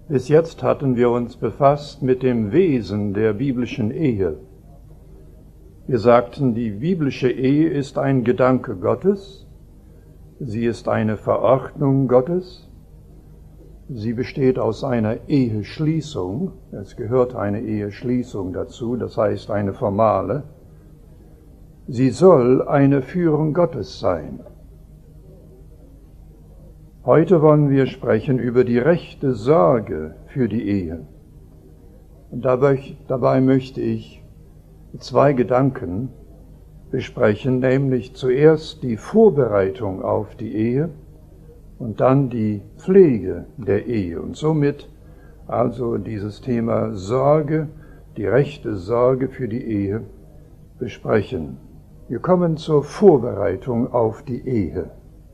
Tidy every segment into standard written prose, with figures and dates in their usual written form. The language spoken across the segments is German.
Bis jetzt hatten wir uns befasst mit dem Wesen der biblischen Ehe. Wir sagten, die biblische Ehe ist ein Gedanke Gottes, sie ist eine Verordnung Gottes, sie besteht aus einer Eheschließung, es gehört eine Eheschließung dazu, das heißt eine formale. Sie soll eine Führung Gottes sein. Heute wollen wir sprechen über die rechte Sorge für die Ehe. Und dabei möchte ich zwei Gedanken besprechen, nämlich zuerst die Vorbereitung auf die Ehe und dann die Pflege der Ehe. Und somit also dieses Thema Sorge, die rechte Sorge für die Ehe besprechen. Wir kommen zur Vorbereitung auf die Ehe.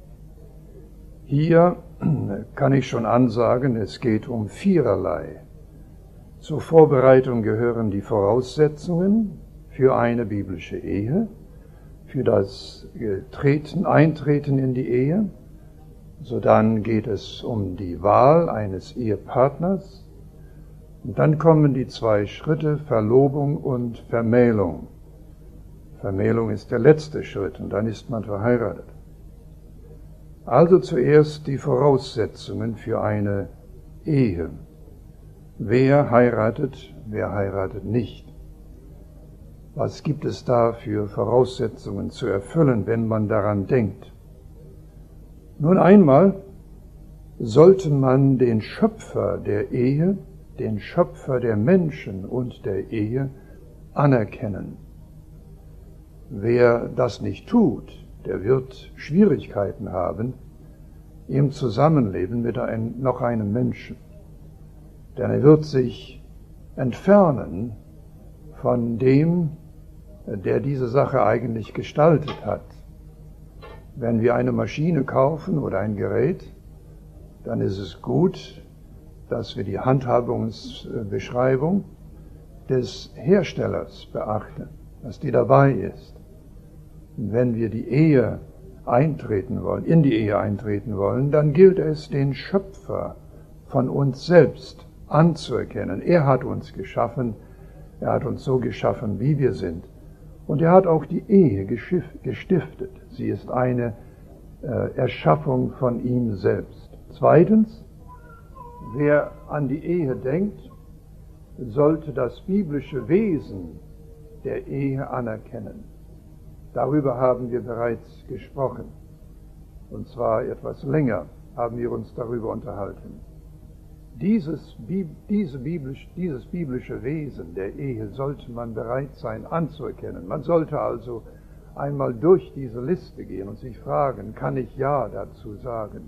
Hier kann ich schon ansagen, es geht um viererlei. Zur Vorbereitung gehören die Voraussetzungen für eine biblische Ehe, für das Eintreten in die Ehe. Sodann geht es um die Wahl eines Ehepartners. Und dann kommen die zwei Schritte Verlobung und Vermählung. Vermählung ist der letzte Schritt und dann ist man verheiratet. Also zuerst die Voraussetzungen für eine Ehe. Wer heiratet nicht? Was gibt es da für Voraussetzungen zu erfüllen, wenn man daran denkt? Nun einmal sollte man den Schöpfer der Ehe, den Schöpfer der Menschen und der Ehe anerkennen. Wer das nicht tut, der wird Schwierigkeiten haben im Zusammenleben mit noch einem Menschen. Denn er wird sich entfernen von dem, der diese Sache eigentlich gestaltet hat. Wenn wir eine Maschine kaufen oder ein Gerät, dann ist es gut, dass wir die Handhabungsbeschreibung des Herstellers beachten, dass die dabei ist. Und wenn wir in die Ehe eintreten wollen, dann gilt es, den Schöpfer von uns selbst anzuerkennen. Er hat uns geschaffen, er hat uns so geschaffen, wie wir sind. Und er hat auch die Ehe gestiftet. Sie ist eine Erschaffung von ihm selbst. Zweitens, wer an die Ehe denkt, sollte das biblische Wesen der Ehe anerkennen. Darüber haben wir bereits gesprochen. Und zwar etwas länger haben wir uns darüber unterhalten. Dieses biblische Wesen der Ehe sollte man bereit sein anzuerkennen. Man sollte also einmal durch diese Liste gehen und sich fragen, kann ich Ja dazu sagen?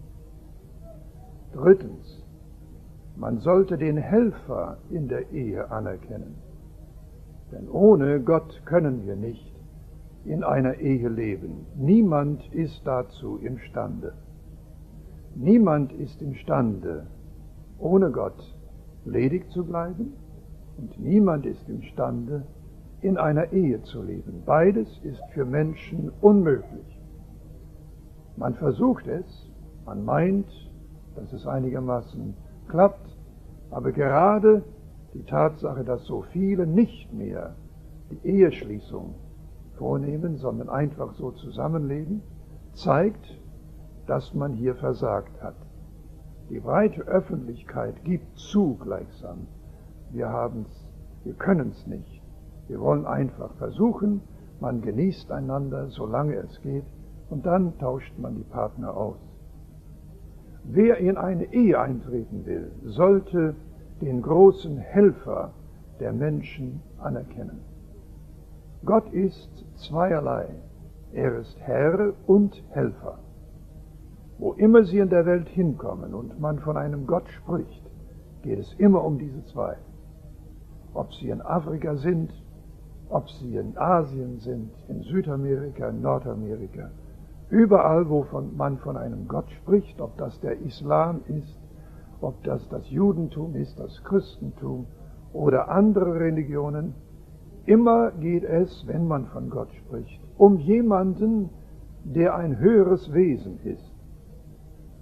Drittens, man sollte den Helfer in der Ehe anerkennen. Denn ohne Gott können wir nicht in einer Ehe leben. Niemand ist dazu imstande. Niemand ist imstande, ohne Gott ledig zu bleiben, und niemand ist imstande, in einer Ehe zu leben. Beides ist für Menschen unmöglich. Man versucht es, man meint, dass es einigermaßen klappt, aber gerade die Tatsache, dass so viele nicht mehr die Eheschließung vornehmen, sondern einfach so zusammenleben, zeigt, dass man hier versagt hat. Die breite Öffentlichkeit gibt zu gleichsam. Wir können es nicht. Wir wollen einfach versuchen, man genießt einander, solange es geht, und dann tauscht man die Partner aus. Wer in eine Ehe eintreten will, sollte den großen Helfer der Menschen anerkennen. Gott ist zweierlei. Er ist Herr und Helfer. Wo immer Sie in der Welt hinkommen und man von einem Gott spricht, geht es immer um diese zwei. Ob Sie in Afrika sind, ob Sie in Asien sind, in Südamerika, in Nordamerika, überall, wo man von einem Gott spricht, ob das der Islam ist, ob das Judentum ist, das Christentum oder andere Religionen, immer geht es, wenn man von Gott spricht, um jemanden, der ein höheres Wesen ist.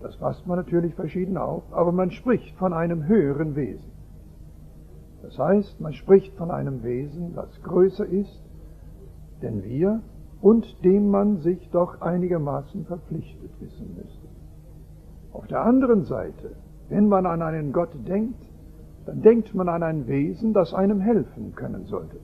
Das fasst man natürlich verschieden auf, aber man spricht von einem höheren Wesen. Das heißt, man spricht von einem Wesen, das größer ist denn wir und dem man sich doch einigermaßen verpflichtet wissen müsste. Auf der anderen Seite, wenn man an einen Gott denkt, dann denkt man an ein Wesen, das einem helfen können sollte,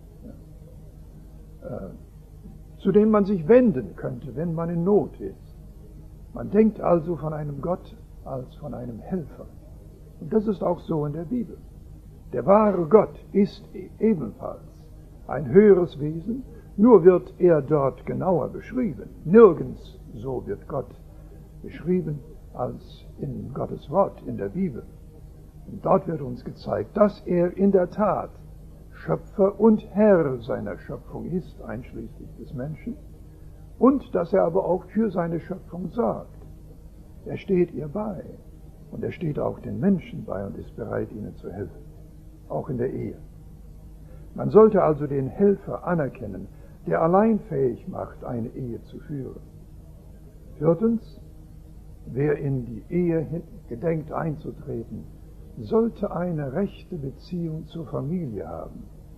zu dem man sich wenden könnte, wenn man in Not ist. Man denkt also von einem Gott als von einem Helfer. Und das ist auch so in der Bibel. Der wahre Gott ist ebenfalls ein höheres Wesen, nur wird er dort genauer beschrieben. Nirgends so wird Gott beschrieben als in Gottes Wort, in der Bibel. Und dort wird uns gezeigt, dass er in der Tat Schöpfer und Herr seiner Schöpfung ist, einschließlich des Menschen, und dass er aber auch für seine Schöpfung sorgt. Er steht ihr bei und er steht auch den Menschen bei und ist bereit, ihnen zu helfen, auch in der Ehe. Man sollte also den Helfer anerkennen, der allein fähig macht, eine Ehe zu führen. Viertens, wer in die Ehe gedenkt einzutreten, sollte eine rechte Beziehung zur Familie haben.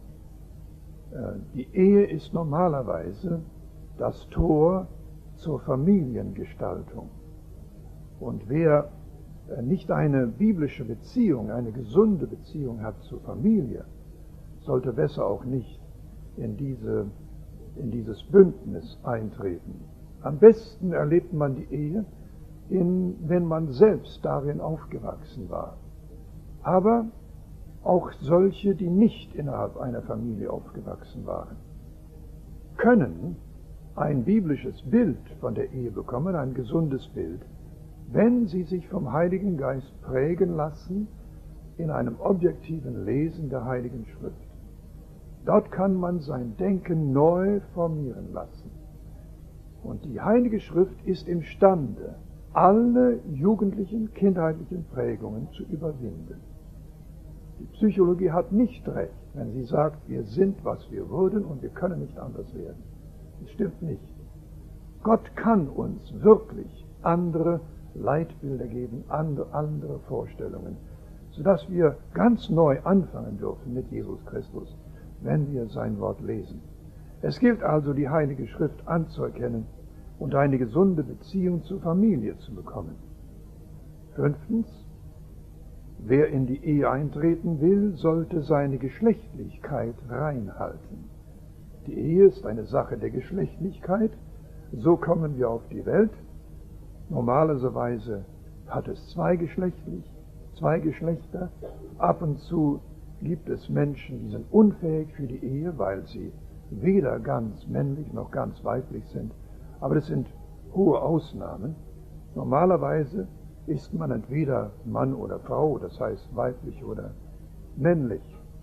Die Ehe ist normalerweise das Tor zur Familiengestaltung. Und wer nicht eine biblische Beziehung, eine gesunde Beziehung hat zur Familie, sollte besser auch nicht in dieses Bündnis eintreten. Am besten erlebt man die Ehe, wenn man selbst darin aufgewachsen war. Aber auch solche, die nicht innerhalb einer Familie aufgewachsen waren, können ein biblisches Bild von der Ehe bekommen, ein gesundes Bild, wenn sie sich vom Heiligen Geist prägen lassen in einem objektiven Lesen der Heiligen Schrift. Dort kann man sein Denken neu formieren lassen. Und die Heilige Schrift ist imstande, alle jugendlichen, kindheitlichen Prägungen zu überwinden. Die Psychologie hat nicht recht, wenn sie sagt, wir sind, was wir wurden und wir können nicht anders werden. Das stimmt nicht. Gott kann uns wirklich andere Leitbilder geben, andere Vorstellungen, sodass wir ganz neu anfangen dürfen mit Jesus Christus, wenn wir sein Wort lesen. Es gilt also, die Heilige Schrift anzuerkennen und eine gesunde Beziehung zur Familie zu bekommen. Fünftens, wer in die Ehe eintreten will, sollte seine Geschlechtlichkeit reinhalten. Die Ehe ist eine Sache der Geschlechtlichkeit. So kommen wir auf die Welt. Normalerweise hat es zwei Geschlechter. Ab und zu gibt es Menschen, die sind unfähig für die Ehe, weil sie weder ganz männlich noch ganz weiblich sind. Aber das sind hohe Ausnahmen. Normalerweise ist man entweder Mann oder Frau, das heißt weiblich oder männlich.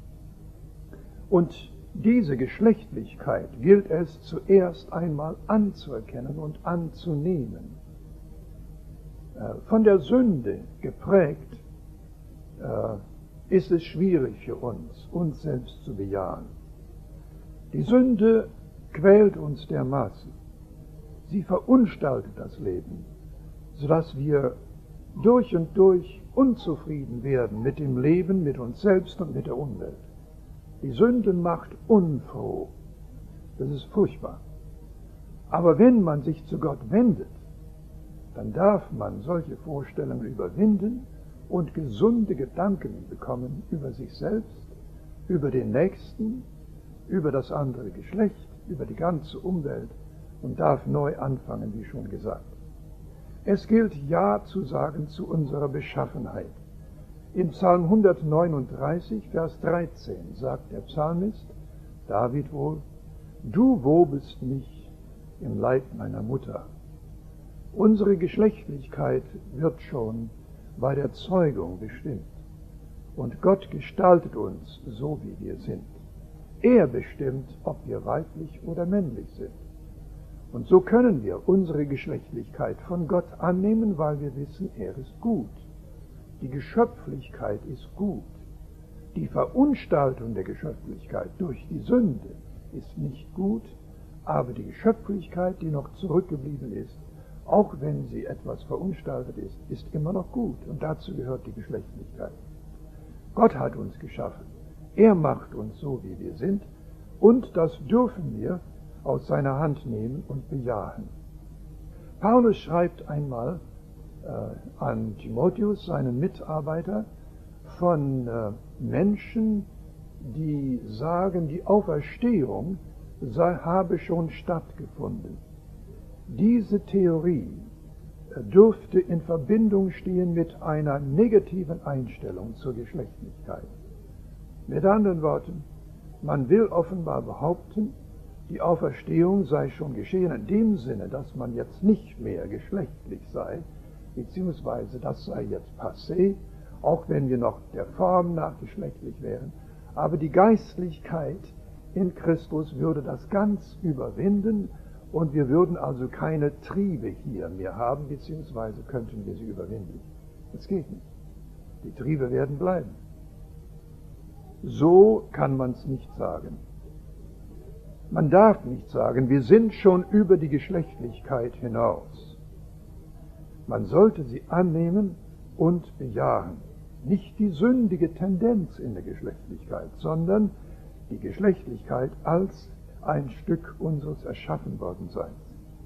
Und diese Geschlechtlichkeit gilt es zuerst einmal anzuerkennen und anzunehmen. Von der Sünde geprägt ist es schwierig für uns selbst zu bejahen. Die Sünde quält uns dermaßen. Sie verunstaltet das Leben, sodass wir durch und durch unzufrieden werden mit dem Leben, mit uns selbst und mit der Umwelt. Die Sünde macht unfroh. Das ist furchtbar. Aber wenn man sich zu Gott wendet, dann darf man solche Vorstellungen überwinden und gesunde Gedanken bekommen über sich selbst, über den Nächsten, über das andere Geschlecht, über die ganze Umwelt und darf neu anfangen, wie schon gesagt. Es gilt Ja zu sagen zu unserer Beschaffenheit. In Psalm 139, Vers 13 sagt der Psalmist, David wohl, du wobest mich im Leib meiner Mutter. Unsere Geschlechtlichkeit wird schon bei der Zeugung bestimmt. Und Gott gestaltet uns so, wie wir sind. Er bestimmt, ob wir weiblich oder männlich sind. Und so können wir unsere Geschlechtlichkeit von Gott annehmen, weil wir wissen, er ist gut. Die Geschöpflichkeit ist gut. Die Verunstaltung der Geschöpflichkeit durch die Sünde ist nicht gut, aber die Geschöpflichkeit, die noch zurückgeblieben ist, auch wenn sie etwas verunstaltet ist, ist immer noch gut. Und dazu gehört die Geschlechtlichkeit. Gott hat uns geschaffen. Er macht uns so, wie wir sind. Und das dürfen wir aus seiner Hand nehmen und bejahen. Paulus schreibt einmal an Timotheus, seinen Mitarbeiter, von Menschen, die sagen, die Auferstehung habe schon stattgefunden. Diese Theorie dürfte in Verbindung stehen mit einer negativen Einstellung zur Geschlechtlichkeit. Mit anderen Worten, man will offenbar behaupten, die Auferstehung sei schon geschehen in dem Sinne, dass man jetzt nicht mehr geschlechtlich sei, beziehungsweise das sei jetzt passé, auch wenn wir noch der Form nach geschlechtlich wären. Aber die Geistlichkeit in Christus würde das ganz überwinden und wir würden also keine Triebe hier mehr haben, beziehungsweise könnten wir sie überwinden. Das geht nicht. Die Triebe werden bleiben. So kann man es nicht sagen. Man darf nicht sagen, wir sind schon über die Geschlechtlichkeit hinaus. Man sollte sie annehmen und bejahen. Nicht die sündige Tendenz in der Geschlechtlichkeit, sondern die Geschlechtlichkeit als ein Stück unseres Erschaffenwordenseins.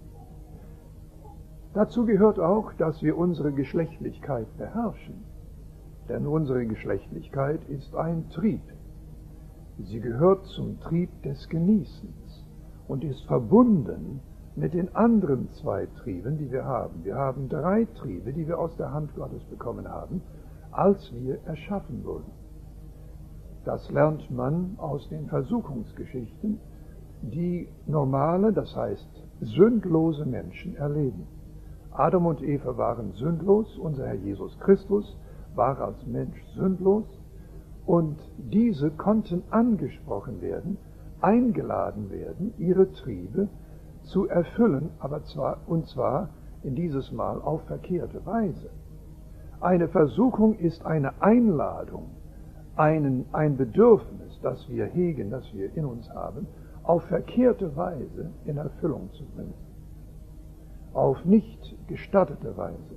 Dazu gehört auch, dass wir unsere Geschlechtlichkeit beherrschen. Denn unsere Geschlechtlichkeit ist ein Trieb. Sie gehört zum Trieb des Genießens und ist verbunden mit den anderen zwei Trieben, die wir haben. Wir haben 3 Triebe, die wir aus der Hand Gottes bekommen haben, als wir erschaffen wurden. Das lernt man aus den Versuchungsgeschichten, die normale, das heißt sündlose Menschen erleben. Adam und Eva waren sündlos, unser Herr Jesus Christus war als Mensch sündlos und diese konnten angesprochen werden, eingeladen werden, ihre Triebe zu erfüllen, und zwar in dieses Mal auf verkehrte Weise. Eine Versuchung ist eine Einladung, ein Bedürfnis, das wir hegen, das wir in uns haben, auf verkehrte Weise in Erfüllung zu bringen. Auf nicht gestattete Weise.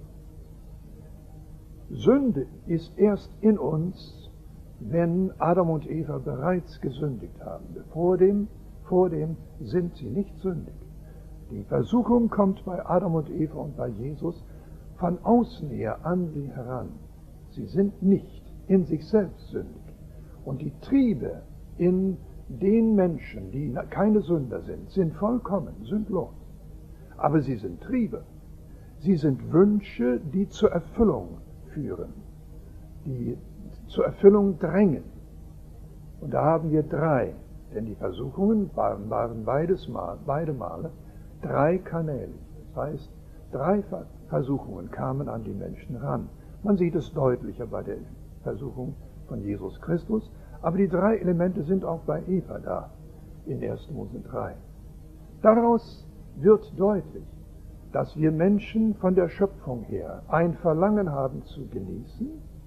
Sünde ist erst in uns, wenn Adam und Eva bereits gesündigt haben. Vor dem sind sie nicht sündig. Die Versuchung kommt bei Adam und Eva und bei Jesus von außen her an sie heran. Sie sind nicht in sich selbst sündig. Und die Triebe in den Menschen, die keine Sünder sind vollkommen sündlos. Aber sie sind Triebe. Sie sind Wünsche, die zur Erfüllung führen, die zur Erfüllung drängen. Und da haben wir 3, denn die Versuchungen waren beide Male 3 Kanäle. Das heißt, 3 Versuchungen kamen an die Menschen ran. Man sieht es deutlicher bei der Versuchung von Jesus Christus, aber die 3 Elemente sind auch bei Eva da, in 1. Mose 3. Daraus wird deutlich, dass wir Menschen von der Schöpfung her ein Verlangen haben zu genießen.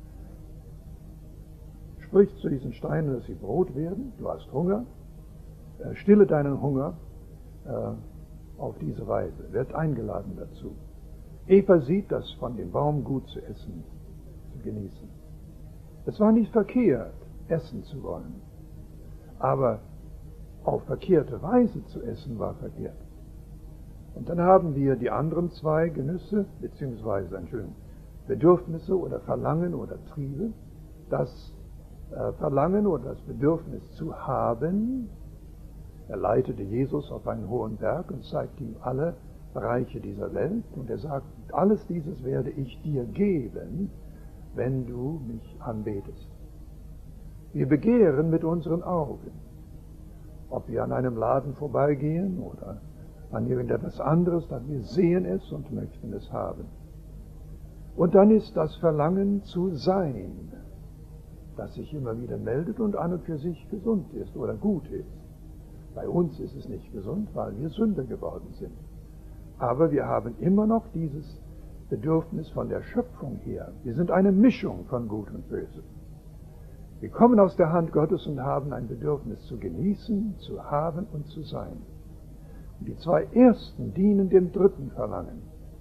Sprich zu diesen Steinen, dass sie Brot werden, du hast Hunger, stille deinen Hunger auf diese Weise, wird eingeladen dazu. Eva sieht das von dem Baum gut zu essen, zu genießen. Es war nicht verkehrt, essen zu wollen, aber auf verkehrte Weise zu essen war verkehrt. Und dann haben wir die anderen 2 Genüsse, beziehungsweise Bedürfnisse oder Verlangen oder Triebe. Das Verlangen oder das Bedürfnis zu haben. Er leitete Jesus auf einen hohen Berg und zeigte ihm alle Bereiche dieser Welt. Und er sagt, alles dieses werde ich dir geben, wenn du mich anbetest. Wir begehren mit unseren Augen. Ob wir an einem Laden vorbeigehen oder an irgendetwas anderes, dann wir sehen es und möchten es haben. Und dann ist das Verlangen zu sein, das sich immer wieder meldet und an und für sich gesund ist oder gut ist. Bei uns ist es nicht gesund, weil wir Sünder geworden sind. Aber wir haben immer noch dieses Bedürfnis von der Schöpfung her. Wir sind eine Mischung von Gut und Böse. Wir kommen aus der Hand Gottes und haben ein Bedürfnis zu genießen, zu haben und zu sein. Und die 2 ersten dienen dem 3. Verlangen.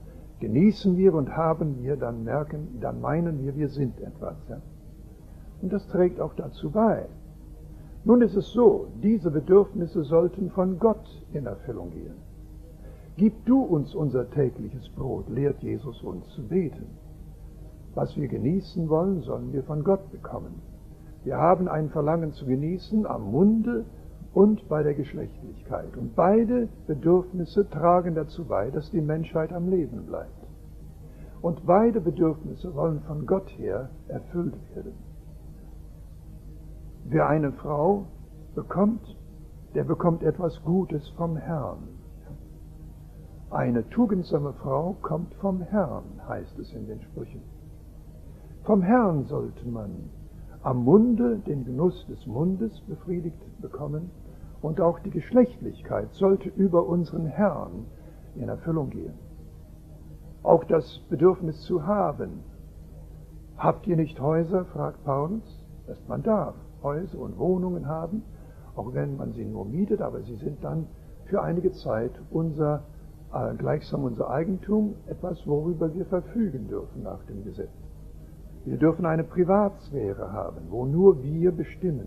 genießen wir und haben wir, dann meinen wir sind etwas. Ja? Und das trägt auch dazu bei. Nun ist es so, diese Bedürfnisse sollten von Gott in Erfüllung gehen. Gib du uns unser tägliches Brot, lehrt Jesus uns zu beten. Was wir genießen wollen, sollen wir von Gott bekommen. Wir haben ein Verlangen zu genießen am Munde und bei der Geschlechtlichkeit. Und beide Bedürfnisse tragen dazu bei, dass die Menschheit am Leben bleibt. Und beide Bedürfnisse wollen von Gott her erfüllt werden. Wer eine Frau bekommt, der bekommt etwas Gutes vom Herrn. Eine tugendsame Frau kommt vom Herrn, heißt es in den Sprüchen. Vom Herrn sollte man am Munde den Genuss des Mundes befriedigt bekommen und auch die Geschlechtlichkeit sollte über unseren Herrn in Erfüllung gehen. Auch das Bedürfnis zu haben. Habt ihr nicht Häuser, fragt Paulus, dass man darf Häuser und Wohnungen haben, auch wenn man sie nur mietet, aber sie sind dann für einige Zeit gleichsam unser Eigentum, etwas, worüber wir verfügen dürfen nach dem Gesetz. Wir dürfen eine Privatsphäre haben, wo nur wir bestimmen.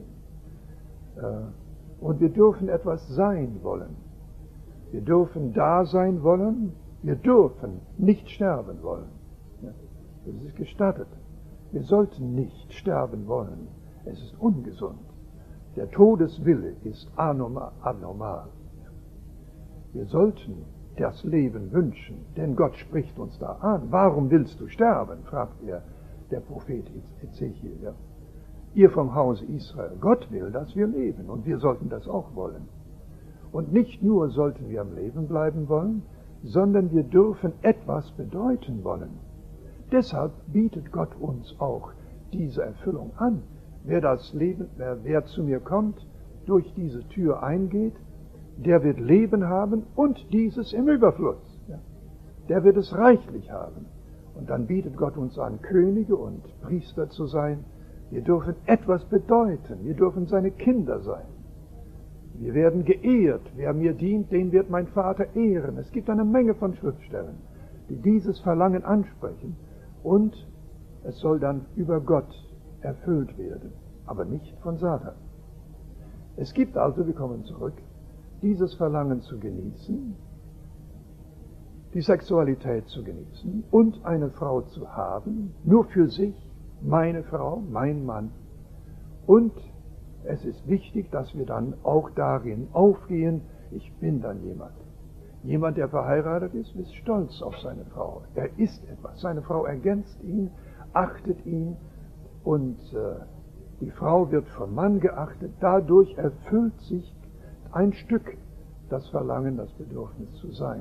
Und wir dürfen etwas sein wollen. Wir dürfen da sein wollen, wir dürfen nicht sterben wollen. Das ist gestattet. Wir sollten nicht sterben wollen. Es ist ungesund. Der Todeswille ist abnormal. Wir sollten das Leben wünschen, denn Gott spricht uns da an. Warum willst du sterben? Fragt der Prophet Ezechiel. Ja. Ihr vom Hause Israel, Gott will, dass wir leben und wir sollten das auch wollen. Und nicht nur sollten wir am Leben bleiben wollen, sondern wir dürfen etwas bedeuten wollen. Deshalb bietet Gott uns auch diese Erfüllung an. Wer zu mir kommt, durch diese Tür eingeht, der wird Leben haben und dieses im Überfluss. Ja. Der wird es reichlich haben. Und dann bietet Gott uns an, Könige und Priester zu sein. Wir dürfen etwas bedeuten. Wir dürfen seine Kinder sein. Wir werden geehrt. Wer mir dient, den wird mein Vater ehren. Es gibt eine Menge von Schriftstellen, die dieses Verlangen ansprechen. Und es soll dann über Gott erfüllt werden, aber nicht von Satan. Es gibt also, wir kommen zurück, dieses Verlangen zu genießen, die Sexualität zu genießen und eine Frau zu haben, nur für sich, meine Frau, mein Mann. Und es ist wichtig, dass wir dann auch darin aufgehen, ich bin dann jemand. Jemand, der verheiratet ist stolz auf seine Frau. Er ist etwas. Seine Frau ergänzt ihn, achtet ihn und die Frau wird vom Mann geachtet. Dadurch erfüllt sich ein Stück das Verlangen, das Bedürfnis zu sein.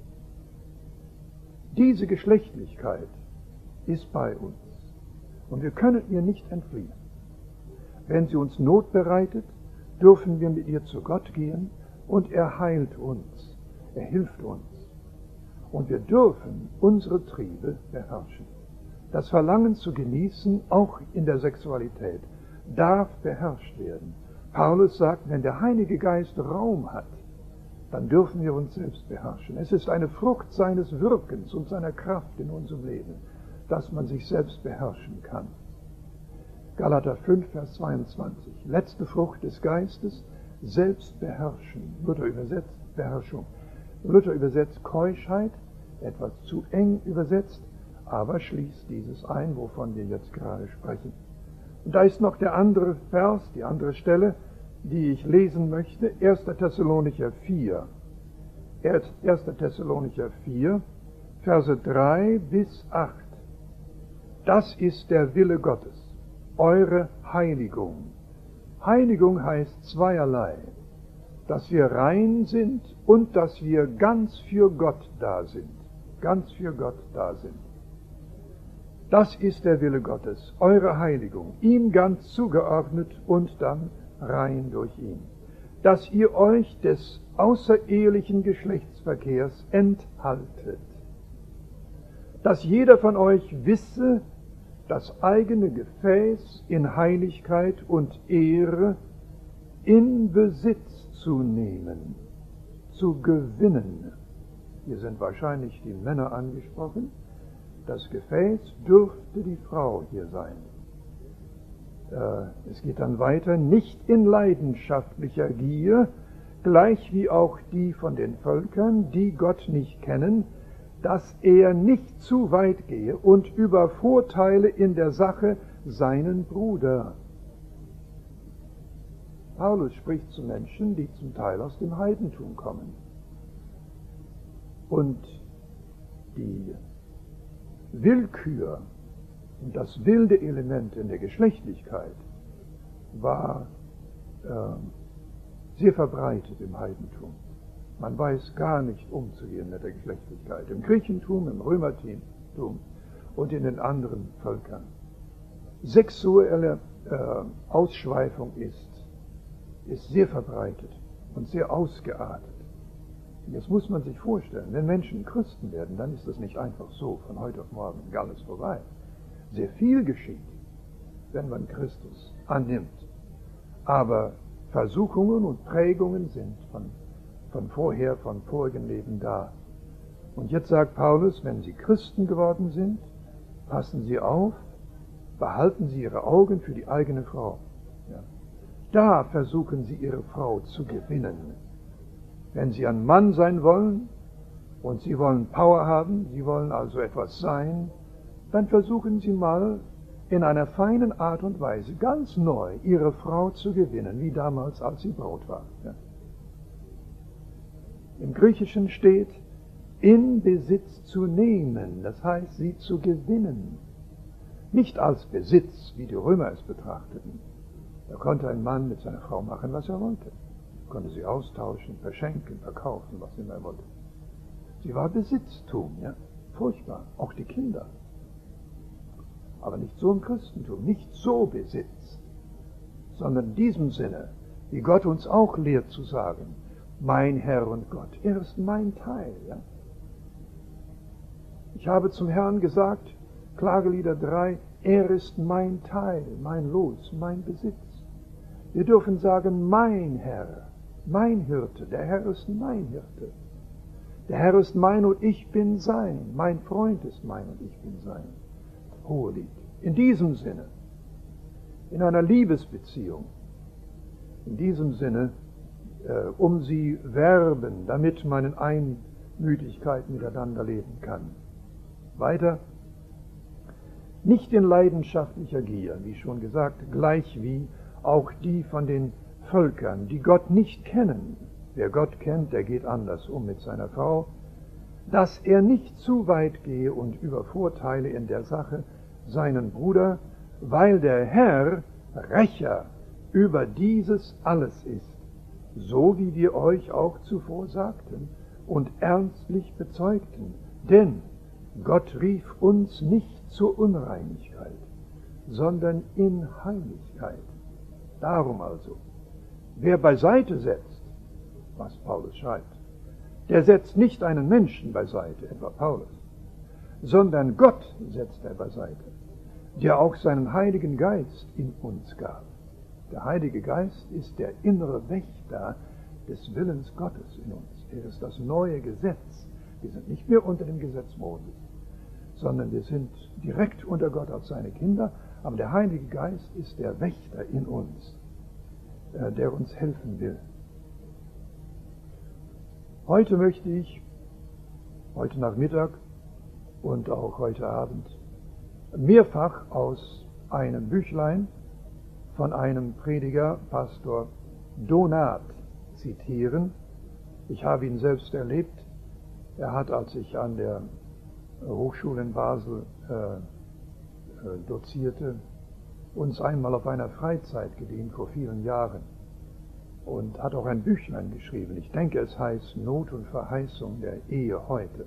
Diese Geschlechtlichkeit ist bei uns und wir können ihr nicht entfliehen. Wenn sie uns Not bereitet, dürfen wir mit ihr zu Gott gehen und er heilt uns, er hilft uns. Und wir dürfen unsere Triebe beherrschen. Das Verlangen zu genießen, auch in der Sexualität, darf beherrscht werden. Paulus sagt, wenn der Heilige Geist Raum hat, dann dürfen wir uns selbst beherrschen. Es ist eine Frucht seines Wirkens und seiner Kraft in unserem Leben, dass man sich selbst beherrschen kann. Galater 5, Vers 22. Letzte Frucht des Geistes, Selbstbeherrschen. Luther übersetzt Beherrschung. Luther übersetzt Keuschheit, etwas zu eng übersetzt, aber schließt dieses ein, wovon wir jetzt gerade sprechen. Und da ist noch der andere Vers, die andere Stelle, die ich lesen möchte, 1. Thessalonicher 4. 1. Thessalonicher 4, Verse 3 bis 8. Das ist der Wille Gottes, eure Heiligung. Heiligung heißt zweierlei, dass wir rein sind und dass wir ganz für Gott da sind. Ganz für Gott da sind. Das ist der Wille Gottes, eure Heiligung, ihm ganz zugeordnet und dann rein durch ihn. Dass ihr euch des außerehelichen Geschlechtsverkehrs enthaltet. Dass jeder von euch wisse, das eigene Gefäß in Heiligkeit und Ehre in Besitz zu nehmen, zu gewinnen. hier sind wahrscheinlich die Männer angesprochen, das Gefäß dürfte die Frau hier sein. Es geht dann weiter, nicht in leidenschaftlicher Gier, gleich wie auch die von den Völkern, die Gott nicht kennen, dass er nicht zu weit gehe und übervorteile in der Sache seinen Bruder. Paulus spricht zu Menschen, die zum Teil aus dem Heidentum kommen. Und die Willkür und das wilde Element in der Geschlechtlichkeit war sehr verbreitet im Heidentum. Man weiß gar nicht umzugehen mit der Geschlechtlichkeit. Im Griechentum, im Römertum und in den anderen Völkern. Sexuelle Ausschweifung ist sehr verbreitet und sehr ausgeartet. Jetzt muss man sich vorstellen, wenn Menschen Christen werden, dann ist das nicht einfach so, von heute auf morgen alles vorbei. Sehr viel geschieht, wenn man Christus annimmt. Aber Versuchungen und Prägungen sind von vorigen Leben da. Und jetzt sagt Paulus, wenn Sie Christen geworden sind, passen Sie auf, behalten Sie Ihre Augen für die eigene Frau. Ja. Da versuchen Sie Ihre Frau zu gewinnen. Wenn Sie ein Mann sein wollen und Sie wollen Power haben, Sie wollen also etwas sein, dann versuchen Sie mal in einer feinen Art und Weise ganz neu Ihre Frau zu gewinnen, wie damals, als sie Braut war. Ja. Im Griechischen steht, in Besitz zu nehmen, das heißt, sie zu gewinnen. Nicht als Besitz, wie die Römer es betrachteten. Da konnte ein Mann mit seiner Frau machen, was er wollte. Er konnte sie austauschen, verschenken, verkaufen, was immer er wollte. Sie war Besitztum, ja, furchtbar, auch die Kinder. Aber nicht so im Christentum, nicht so Besitz, sondern in diesem Sinne, wie Gott uns auch lehrt zu sagen, mein Herr und Gott, er ist mein Teil. Ja? Ich habe zum Herrn gesagt, Klagelieder 3, er ist mein Teil, mein Los, mein Besitz. Wir dürfen sagen, mein Herr, mein Hirte, der Herr ist mein Hirte. Der Herr ist mein und ich bin sein, mein Freund ist mein und ich bin sein. Hohelied. In diesem Sinne, in einer Liebesbeziehung, in diesem Sinne, um sie werben, damit man in Einmütigkeit miteinander leben kann. Weiter, nicht in leidenschaftlicher Gier, wie schon gesagt, gleich wie auch die von den Völkern, die Gott nicht kennen. Wer Gott kennt, der geht anders um mit seiner Frau, dass er nicht zu weit gehe und übervorteile in der Sache seinen Bruder, weil der Herr Rächer über dieses alles ist, so wie wir euch auch zuvor sagten und ernstlich bezeugten. Denn Gott rief uns nicht zur Unreinigkeit, sondern in Heiligkeit. Darum also, wer beiseite setzt, was Paulus schreibt, der setzt nicht einen Menschen beiseite, etwa Paulus, sondern Gott setzt er beiseite, der auch seinen Heiligen Geist in uns gab. Der Heilige Geist ist der innere Wächter des Willens Gottes in uns. Er ist das neue Gesetz. Wir sind nicht mehr unter dem Gesetz Moses, sondern wir sind direkt unter Gott als seine Kinder, aber der Heilige Geist ist der Wächter in uns, der uns helfen will. Heute möchte ich, heute Nachmittag und auch heute Abend, mehrfach aus einem Büchlein von einem Prediger, Pastor Donat, zitieren. Ich habe ihn selbst erlebt. Er hat, als ich an der Hochschule in Basel dozierte, uns einmal auf einer Freizeit gedient vor vielen Jahren und hat auch ein Büchlein geschrieben. Ich denke, es heißt Not und Verheißung der Ehe heute.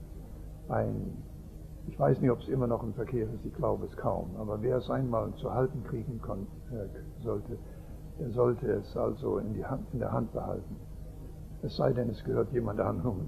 Ich weiß nicht, ob es immer noch im Verkehr ist, ich glaube es kaum, aber wer es einmal zu halten kriegen sollte, der sollte es also in der Hand behalten. Es sei denn, es gehört jemand anderem.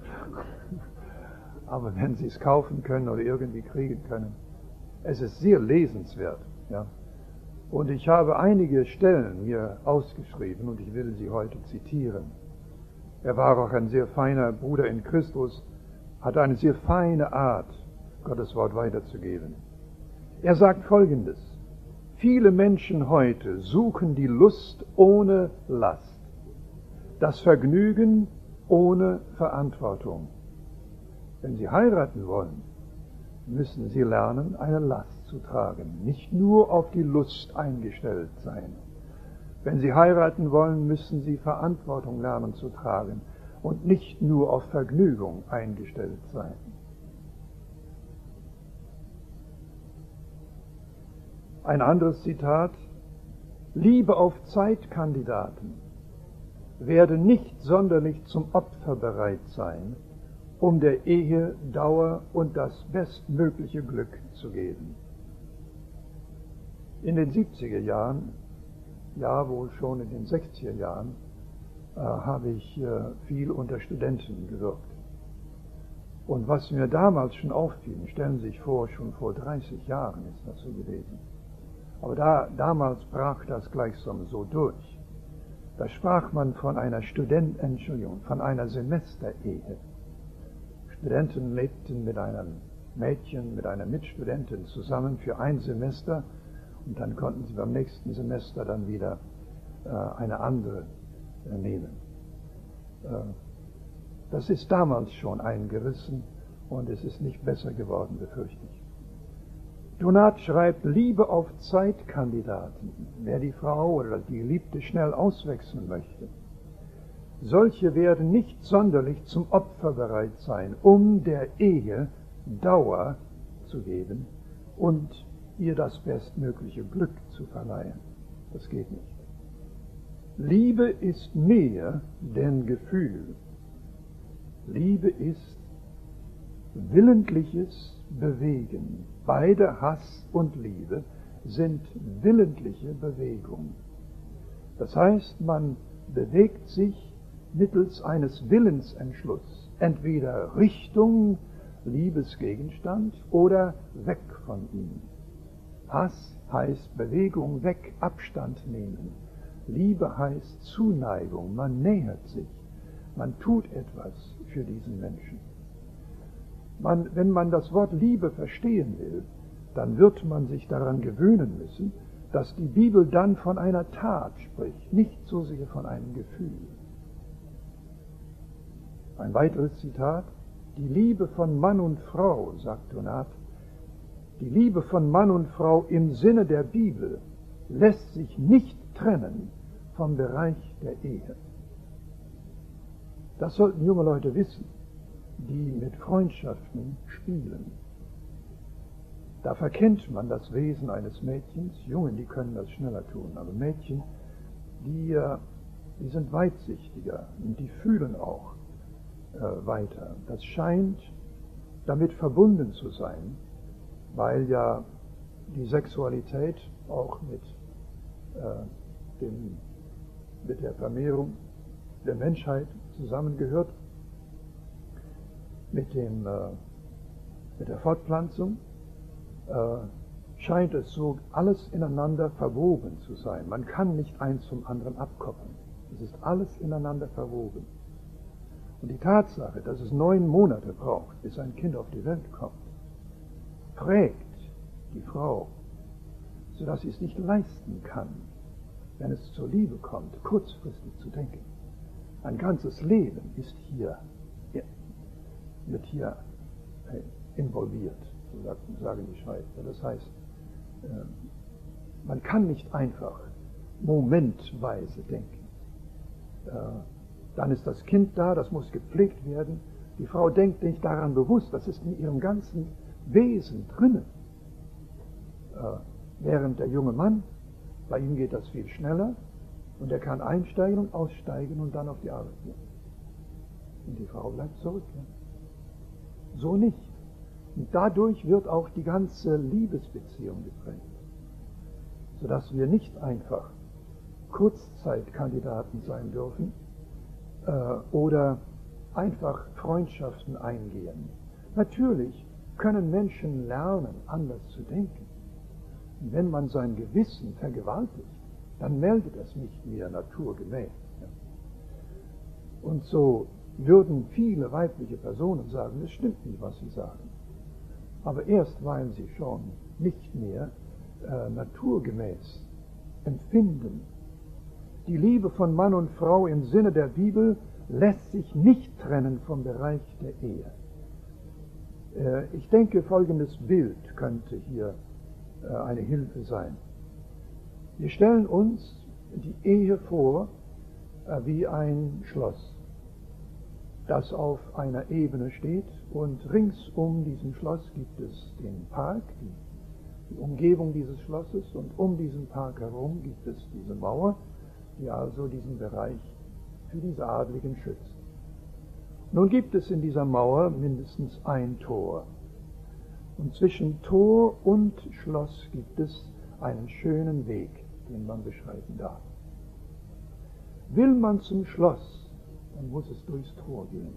Aber wenn Sie es kaufen können oder irgendwie kriegen können, es ist sehr lesenswert. Ja? Und ich habe einige Stellen mir ausgeschrieben und ich will sie heute zitieren. Er war auch ein sehr feiner Bruder in Christus, hatte eine sehr feine Art, Gottes Wort weiterzugeben. Er sagt Folgendes: Viele Menschen heute suchen die Lust ohne Last, das Vergnügen ohne Verantwortung. Wenn sie heiraten wollen, müssen sie lernen, eine Last zu tragen, nicht nur auf die Lust eingestellt sein. Wenn sie heiraten wollen, müssen sie Verantwortung lernen zu tragen und nicht nur auf Vergnügung eingestellt sein. Ein anderes Zitat: Liebe auf Zeitkandidaten werde nicht sonderlich zum Opfer bereit sein, um der Ehe Dauer und das bestmögliche Glück zu geben. In den 70er Jahren, ja wohl schon in den 60er Jahren, habe ich viel unter Studenten gewirkt. Und was mir damals schon auffiel, stellen Sie sich vor, schon vor 30 Jahren ist das so gewesen. Aber damals brach das gleichsam so durch. Da sprach man von einer von einer Semesterehe. Studenten lebten mit einem Mädchen, mit einer Mitstudentin zusammen für ein Semester und dann konnten sie beim nächsten Semester dann wieder eine andere nehmen. Das ist damals schon eingerissen und es ist nicht besser geworden, befürchte ich. Donat schreibt: Liebe auf Zeitkandidaten, wer die Frau oder die Geliebte schnell auswechseln möchte. Solche werden nicht sonderlich zum Opfer bereit sein, um der Ehe Dauer zu geben und ihr das bestmögliche Glück zu verleihen. Das geht nicht. Liebe ist mehr denn Gefühl. Liebe ist willentliches Bewegen. Beide Hass und Liebe sind willentliche Bewegung. Das heißt, man bewegt sich mittels eines Willensentschlusses entweder Richtung Liebesgegenstand oder weg von ihm. Hass heißt Bewegung weg, Abstand nehmen. Liebe heißt Zuneigung, man nähert sich, man tut etwas für diesen Menschen. Wenn man das Wort Liebe verstehen will, dann wird man sich daran gewöhnen müssen, dass die Bibel dann von einer Tat spricht, nicht so sehr von einem Gefühl. Ein weiteres Zitat: Die Liebe von Mann und Frau, sagt Donat, die Liebe von Mann und Frau im Sinne der Bibel lässt sich nicht trennen vom Bereich der Ehe. Das sollten junge Leute wissen, die mit Freundschaften spielen. Da verkennt man das Wesen eines Mädchens. Jungen, die können das schneller tun, aber Mädchen, die sind weitsichtiger und die fühlen auch weiter. Das scheint damit verbunden zu sein, weil ja die Sexualität auch mit der Vermehrung der Menschheit zusammengehört, mit der Fortpflanzung scheint es so alles ineinander verwoben zu sein. Man kann nicht eins zum anderen abkoppeln. Es ist alles ineinander verwoben. Und die Tatsache, dass es 9 Monate braucht, bis ein Kind auf die Welt kommt, prägt die Frau, sodass sie es nicht leisten kann, wenn es zur Liebe kommt, kurzfristig zu denken. Ein ganzes Leben wird hier involviert, so sagen die Schreiber. Das heißt, man kann nicht einfach momentweise denken. Dann ist das Kind da, das muss gepflegt werden. Die Frau denkt nicht daran bewusst, das ist in ihrem ganzen Wesen drinnen. Während der junge Mann, bei ihm geht das viel schneller und er kann einsteigen und aussteigen und dann auf die Arbeit gehen. Und die Frau bleibt zurück. Ja? So nicht. Und dadurch wird auch die ganze Liebesbeziehung geprägt, sodass wir nicht einfach Kurzzeitkandidaten sein dürfen oder einfach Freundschaften eingehen. Natürlich können Menschen lernen, anders zu denken. Und wenn man sein Gewissen vergewaltigt, dann meldet es nicht mehr naturgemäß. Ja. Und so würden viele weibliche Personen sagen, es stimmt nicht, was sie sagen. Aber erst weil sie schon nicht mehr naturgemäß empfinden. Die Liebe von Mann und Frau im Sinne der Bibel lässt sich nicht trennen vom Bereich der Ehe. Ich denke, folgendes Bild könnte hier eine Hilfe sein. Wir stellen uns die Ehe vor wie ein Schloss, das auf einer Ebene steht, und rings um diesem Schloss gibt es den Park, die Umgebung dieses Schlosses, und um diesen Park herum gibt es diese Mauer, die also diesen Bereich für diese Adligen schützt. Nun gibt es in dieser Mauer mindestens ein Tor. Und zwischen Tor und Schloss gibt es einen schönen Weg, den man beschreiten darf. Will man zum Schloss, dann muss es durchs Tor gehen.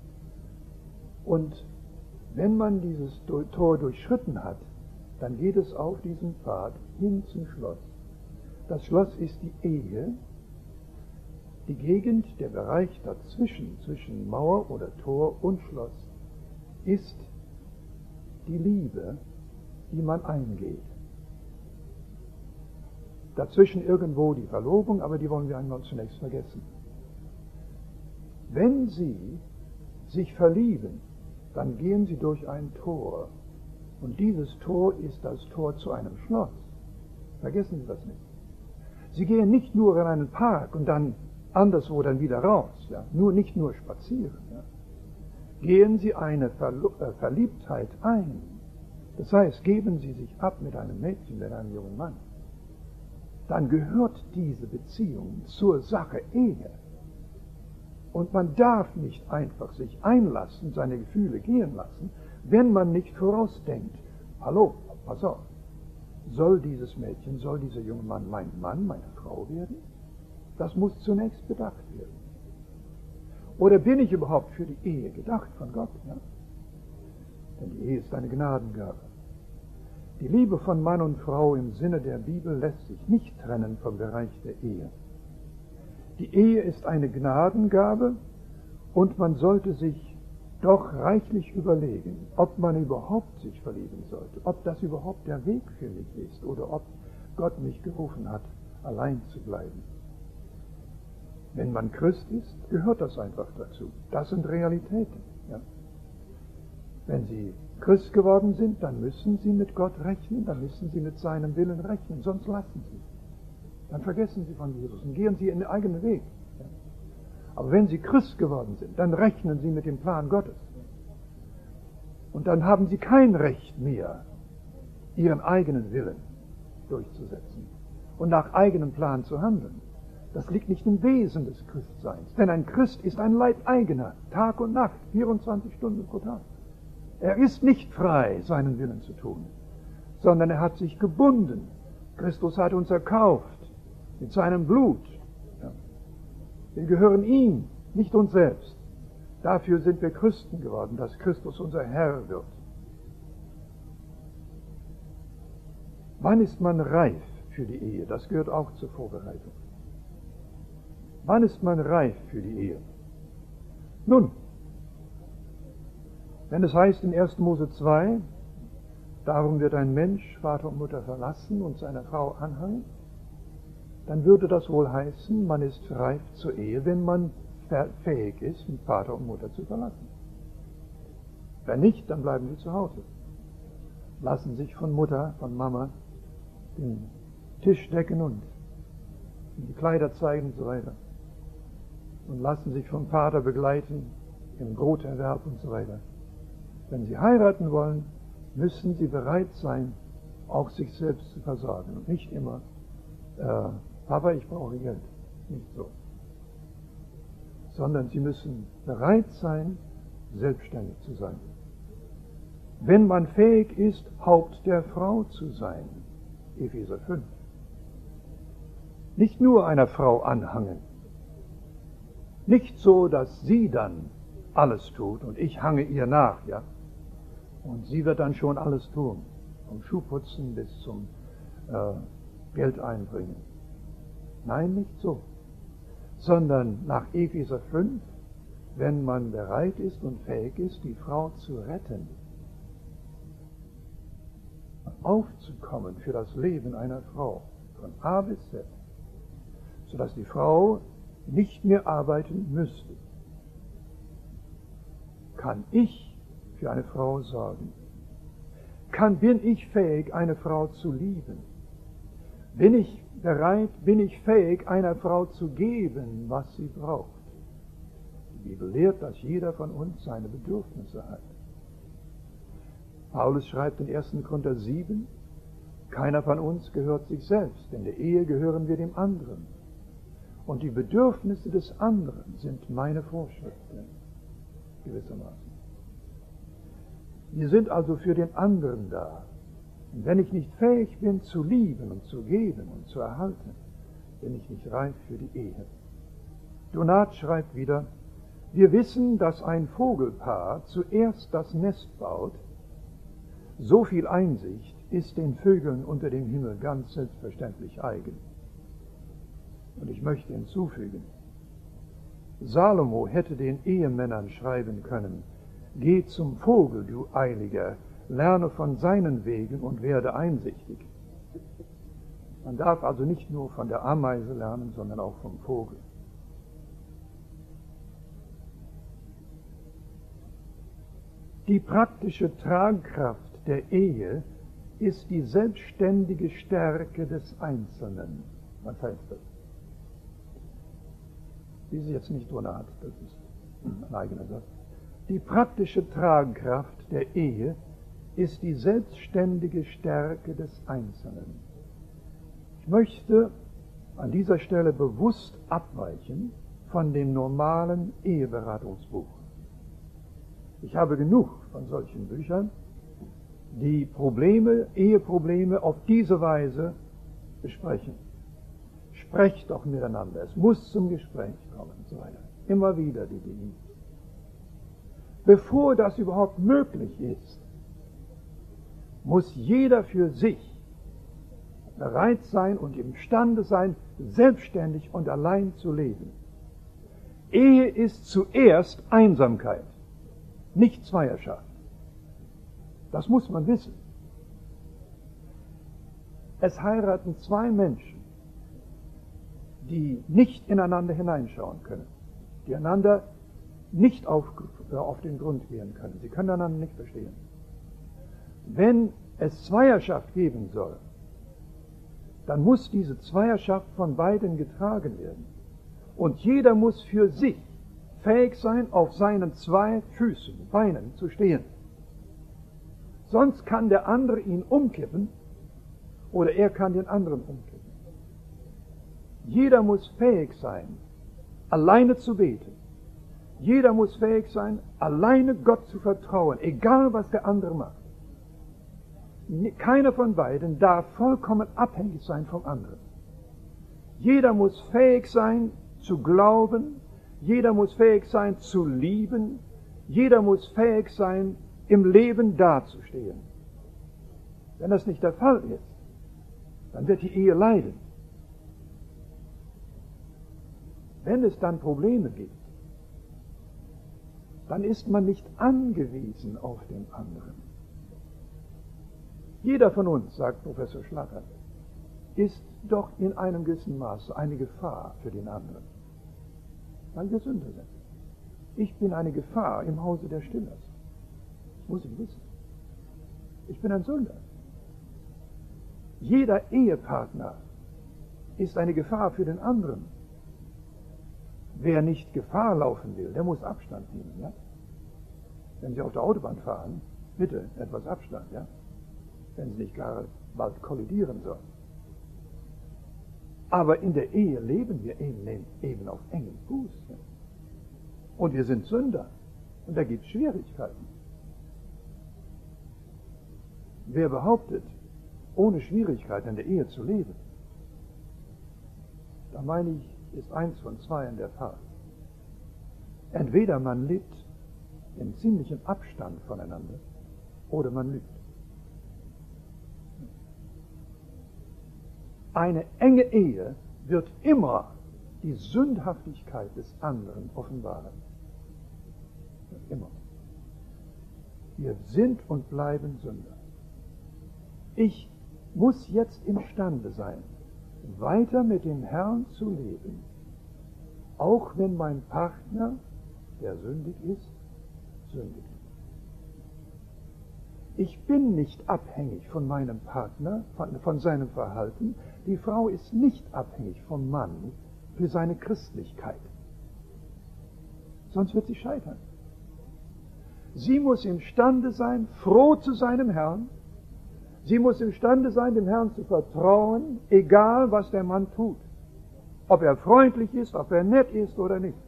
Und wenn man dieses Tor durchschritten hat, dann geht es auf diesem Pfad hin zum Schloss. Das Schloss ist die Ehe. Die Gegend, der Bereich dazwischen, zwischen Mauer oder Tor und Schloss, ist die Liebe, die man eingeht. Dazwischen irgendwo die Verlobung, aber die wollen wir einmal zunächst vergessen. Wenn Sie sich verlieben, dann gehen Sie durch ein Tor. Und dieses Tor ist das Tor zu einem Schloss. Vergessen Sie das nicht. Sie gehen nicht nur in einen Park und dann anderswo dann wieder raus. Ja? Nicht nur spazieren. Ja? Gehen Sie eine Verliebtheit ein. Das heißt, geben Sie sich ab mit einem Mädchen, mit einem jungen Mann. Dann gehört diese Beziehung zur Sache Ehe. Und man darf nicht einfach sich einlassen, seine Gefühle gehen lassen, wenn man nicht vorausdenkt. Hallo, pass auf, soll dieses Mädchen, soll dieser junge Mann mein Mann, meine Frau werden? Das muss zunächst bedacht werden. Oder bin ich überhaupt für die Ehe gedacht von Gott? Ja? Denn die Ehe ist eine Gnadengabe. Die Liebe von Mann und Frau im Sinne der Bibel lässt sich nicht trennen vom Bereich der Ehe. Die Ehe ist eine Gnadengabe und man sollte sich doch reichlich überlegen, ob man überhaupt sich verlieben sollte, ob das überhaupt der Weg für mich ist oder ob Gott mich gerufen hat, allein zu bleiben. Wenn man Christ ist, gehört das einfach dazu. Das sind Realitäten. Ja. Wenn Sie Christ geworden sind, dann müssen Sie mit Gott rechnen, dann müssen Sie mit seinem Willen rechnen, sonst lassen Sie. Dann vergessen Sie von Jesus und gehen Sie in den eigenen Weg. Ja. Aber wenn Sie Christ geworden sind, dann rechnen Sie mit dem Plan Gottes. Und dann haben Sie kein Recht mehr, Ihren eigenen Willen durchzusetzen und nach eigenem Plan zu handeln. Das liegt nicht im Wesen des Christseins. Denn ein Christ ist ein Leibeigener, Tag und Nacht, 24 Stunden pro Tag. Er ist nicht frei, seinen Willen zu tun, sondern er hat sich gebunden. Christus hat uns erkauft mit seinem Blut. Ja. Wir gehören ihm, nicht uns selbst. Dafür sind wir Christen geworden, dass Christus unser Herr wird. Wann ist man reif für die Ehe? Das gehört auch zur Vorbereitung. Wann ist man reif für die Ehe? Nun, wenn es heißt in 1. Mose 2, darum wird ein Mensch Vater und Mutter verlassen und seiner Frau anhangen, dann würde das wohl heißen, man ist reif zur Ehe, wenn man fähig ist, Vater und Mutter zu verlassen. Wenn nicht, dann bleiben sie zu Hause. Lassen sich von Mutter, von Mama den Tisch decken und die Kleider zeigen und so weiter. Und lassen sich vom Vater begleiten im Broterwerb und so weiter. Wenn sie heiraten wollen, müssen sie bereit sein, auch sich selbst zu versorgen. Und nicht immer, Papa, ich brauche Geld. Nicht so. Sondern sie müssen bereit sein, selbstständig zu sein. Wenn man fähig ist, Haupt der Frau zu sein. Epheser 5. Nicht nur einer Frau anhangen. Nicht so, dass sie dann alles tut und ich hange ihr nach, ja. Und sie wird dann schon alles tun. Vom Schuhputzen bis zum Geld einbringen. Nein, nicht so. Sondern nach Epheser 5 wenn man bereit ist und fähig ist, die Frau zu retten, aufzukommen für das Leben einer Frau, von A bis Z, sodass die Frau nicht mehr arbeiten müsste, kann ich für eine Frau sorgen. Bin ich fähig, eine Frau zu lieben? Bin ich bereit, bin ich fähig, einer Frau zu geben, was sie braucht? Die Bibel lehrt, dass jeder von uns seine Bedürfnisse hat. Paulus schreibt in 1. Korinther 7, keiner von uns gehört sich selbst, in der Ehe gehören wir dem anderen. Und die Bedürfnisse des anderen sind meine Vorschriften, gewissermaßen. Wir sind also für den anderen da. Und wenn ich nicht fähig bin zu lieben und zu geben und zu erhalten, bin ich nicht reif für die Ehe. Donat schreibt wieder, wir wissen, dass ein Vogelpaar zuerst das Nest baut. So viel Einsicht ist den Vögeln unter dem Himmel ganz selbstverständlich eigen. Und ich möchte hinzufügen, Salomo hätte den Ehemännern schreiben können, geh zum Vogel, du Eiliger, lerne von seinen Wegen und werde einsichtig. Man darf also nicht nur von der Ameise lernen, sondern auch vom Vogel. Die praktische Tragkraft der Ehe ist die selbstständige Stärke des Einzelnen. Was heißt das? Dies ist jetzt nicht Donat, das ist ein eigener Satz. Die praktische Tragkraft der Ehe ist die selbstständige Stärke des Einzelnen. Ich möchte an dieser Stelle bewusst abweichen von dem normalen Eheberatungsbuch. Ich habe genug von solchen Büchern, die Eheprobleme auf diese Weise besprechen. Sprecht doch miteinander, es muss zum Gespräch kommen und so weiter. Immer wieder die Dinge. Bevor das überhaupt möglich ist, muss jeder für sich bereit sein und imstande sein, selbstständig und allein zu leben. Ehe ist zuerst Einsamkeit, nicht Zweierschaft. Das muss man wissen. Es heiraten zwei Menschen, die nicht ineinander hineinschauen können, die einander nicht auf den Grund gehen können. Sie können einander nicht verstehen. Wenn es Zweierschaft geben soll, dann muss diese Zweierschaft von beiden getragen werden. Und jeder muss für sich fähig sein, auf seinen zwei Füßen, Beinen zu stehen. Sonst kann der andere ihn umkippen oder er kann den anderen umkippen. Jeder muss fähig sein, alleine zu beten. Jeder muss fähig sein, alleine Gott zu vertrauen, egal was der andere macht. Keiner von beiden darf vollkommen abhängig sein vom anderen. Jeder muss fähig sein zu glauben, jeder muss fähig sein zu lieben, jeder muss fähig sein, im Leben dazustehen. Wenn das nicht der Fall ist, dann wird die Ehe leiden. Wenn es dann Probleme gibt, dann ist man nicht angewiesen auf den anderen. Jeder von uns, sagt Professor Schlatter, ist doch in einem gewissen Maße eine Gefahr für den anderen, weil wir Sünder sind. Ich bin eine Gefahr im Hause der Stillers. Das muss ich wissen. Ich bin ein Sünder. Jeder Ehepartner ist eine Gefahr für den anderen. Wer nicht Gefahr laufen will, der muss Abstand nehmen. Ja? Wenn Sie auf der Autobahn fahren, bitte etwas Abstand, ja? Wenn Sie nicht gar bald kollidieren sollen. Aber in der Ehe leben wir eben auf engem Fuß. Ja? Und wir sind Sünder. Und da gibt es Schwierigkeiten. Wer behauptet, ohne Schwierigkeiten in der Ehe zu leben, da meine ich, ist eins von zweien der Fall. Entweder man lebt in ziemlichem Abstand voneinander oder man lügt. Eine enge Ehe wird immer die Sündhaftigkeit des anderen offenbaren. Immer. Wir sind und bleiben Sünder. Ich muss jetzt imstande sein, weiter mit dem Herrn zu leben, auch wenn mein Partner, der sündig ist, sündigt. Ich bin nicht abhängig von meinem Partner, von seinem Verhalten. Die Frau ist nicht abhängig vom Mann für seine Christlichkeit. Sonst wird sie scheitern. Sie muss imstande sein, froh zu seinem Herrn. Sie muss imstande sein, dem Herrn zu vertrauen, egal was der Mann tut. Ob er freundlich ist, ob er nett ist oder nicht.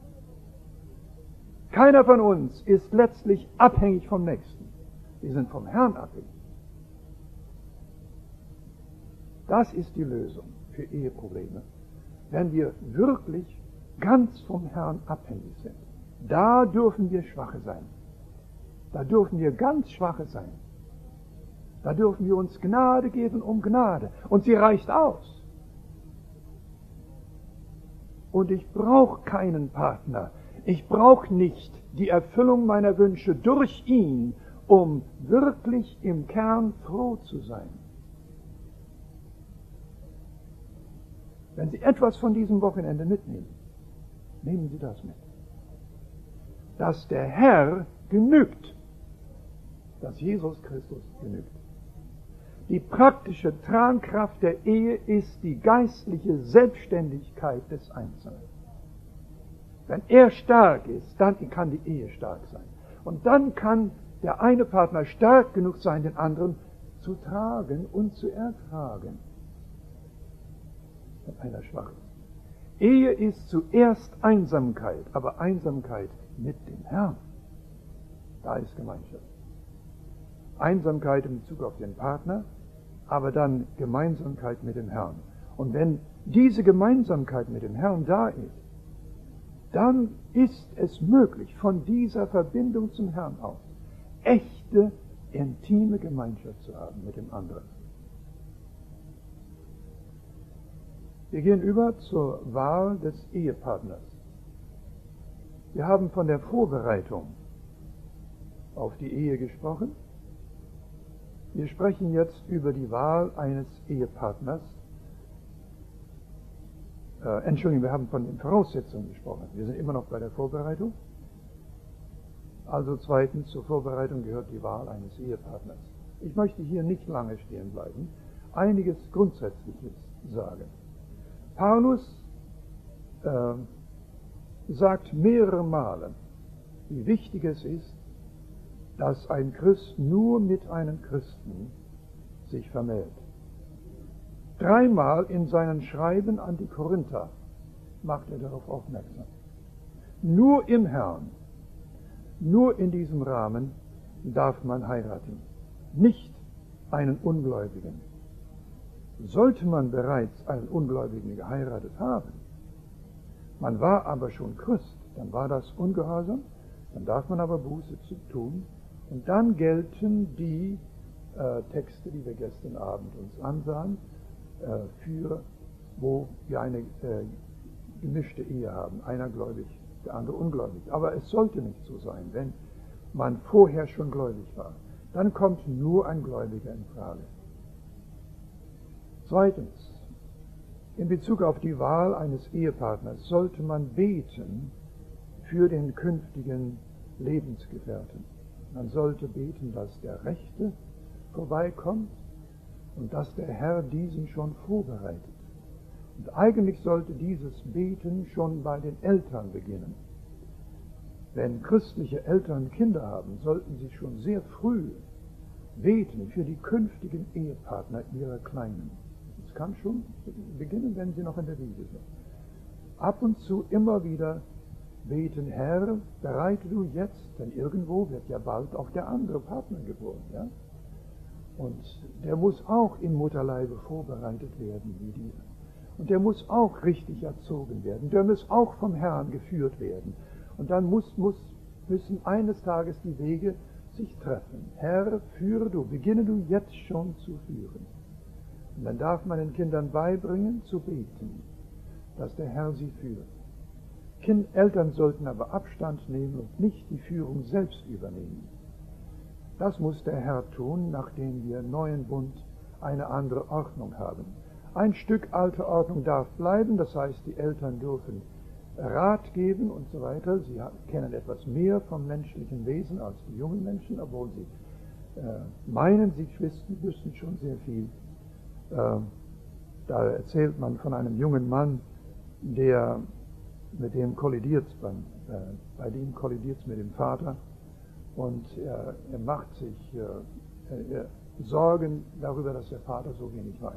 Keiner von uns ist letztlich abhängig vom Nächsten. Wir sind vom Herrn abhängig. Das ist die Lösung für Eheprobleme. Wenn wir wirklich ganz vom Herrn abhängig sind, da dürfen wir Schwache sein. Da dürfen wir ganz Schwache sein. Da dürfen wir uns Gnade geben um Gnade. Und sie reicht aus. Und ich brauche keinen Partner. Ich brauche nicht die Erfüllung meiner Wünsche durch ihn, um wirklich im Kern froh zu sein. Wenn Sie etwas von diesem Wochenende mitnehmen, nehmen Sie das mit. Dass der Herr genügt, dass Jesus Christus genügt. Die praktische Tragkraft der Ehe ist die geistliche Selbstständigkeit des Einzelnen. Wenn er stark ist, dann kann die Ehe stark sein. Und dann kann der eine Partner stark genug sein, den anderen zu tragen und zu ertragen. Wenn einer schwach ist. Ehe ist zuerst Einsamkeit, aber Einsamkeit mit dem Herrn. Da ist Gemeinschaft. Einsamkeit in Bezug auf den Partner, aber dann Gemeinsamkeit mit dem Herrn. Und wenn diese Gemeinsamkeit mit dem Herrn da ist, dann ist es möglich, von dieser Verbindung zum Herrn aus echte, intime Gemeinschaft zu haben mit dem anderen. Wir gehen über zur Wahl des Ehepartners. Wir haben von der Vorbereitung auf die Ehe gesprochen. Wir sprechen jetzt über die Wahl eines Ehepartners. Entschuldigung, wir haben von den Voraussetzungen gesprochen. Wir sind immer noch bei der Vorbereitung. Also zweitens, zur Vorbereitung gehört die Wahl eines Ehepartners. Ich möchte hier nicht lange stehen bleiben, einiges Grundsätzliches sagen. Paulus sagt mehrere Male, wie wichtig es ist, dass ein Christ nur mit einem Christen sich vermählt. Dreimal in seinen Schreiben an die Korinther macht er darauf aufmerksam. Nur im Herrn, nur in diesem Rahmen darf man heiraten, nicht einen Ungläubigen. Sollte man bereits einen Ungläubigen geheiratet haben, man war aber schon Christ, dann war das Ungehorsam, dann darf man aber Buße zu tun, und dann gelten die Texte, die wir gestern Abend uns ansahen, wo wir eine gemischte Ehe haben, einer gläubig, der andere ungläubig. Aber es sollte nicht so sein, wenn man vorher schon gläubig war. Dann kommt nur ein Gläubiger in Frage. Zweitens, in Bezug auf die Wahl eines Ehepartners sollte man beten für den künftigen Lebensgefährten. Man sollte beten, dass der Rechte vorbeikommt und dass der Herr diesen schon vorbereitet. Und eigentlich sollte dieses Beten schon bei den Eltern beginnen. Wenn christliche Eltern Kinder haben, sollten sie schon sehr früh beten für die künftigen Ehepartner ihrer Kleinen. Das kann schon beginnen, wenn sie noch in der Wiege sind. Ab und zu immer wieder beten, Herr, bereite du jetzt, denn irgendwo wird ja bald auch der andere Partner geboren, ja? Und der muss auch im Mutterleibe vorbereitet werden wie dieser. Und der muss auch richtig erzogen werden. Der muss auch vom Herrn geführt werden. Und dann müssen eines Tages die Wege sich treffen. Herr, führe du, beginne du jetzt schon zu führen. Und dann darf man den Kindern beibringen, zu beten, dass der Herr sie führt. Eltern sollten aber Abstand nehmen und nicht die Führung selbst übernehmen. Das muss der Herr tun, nachdem wir im neuen Bund eine andere Ordnung haben. Ein Stück alte Ordnung darf bleiben, das heißt, die Eltern dürfen Rat geben und so weiter. Sie kennen etwas mehr vom menschlichen Wesen als die jungen Menschen, obwohl sie meinen, sie wüssten schon sehr viel. Da erzählt man von einem jungen Mann, mit dem kollidiert bei dem kollidiert es mit dem Vater, und er macht sich Sorgen darüber, dass der Vater so wenig weiß.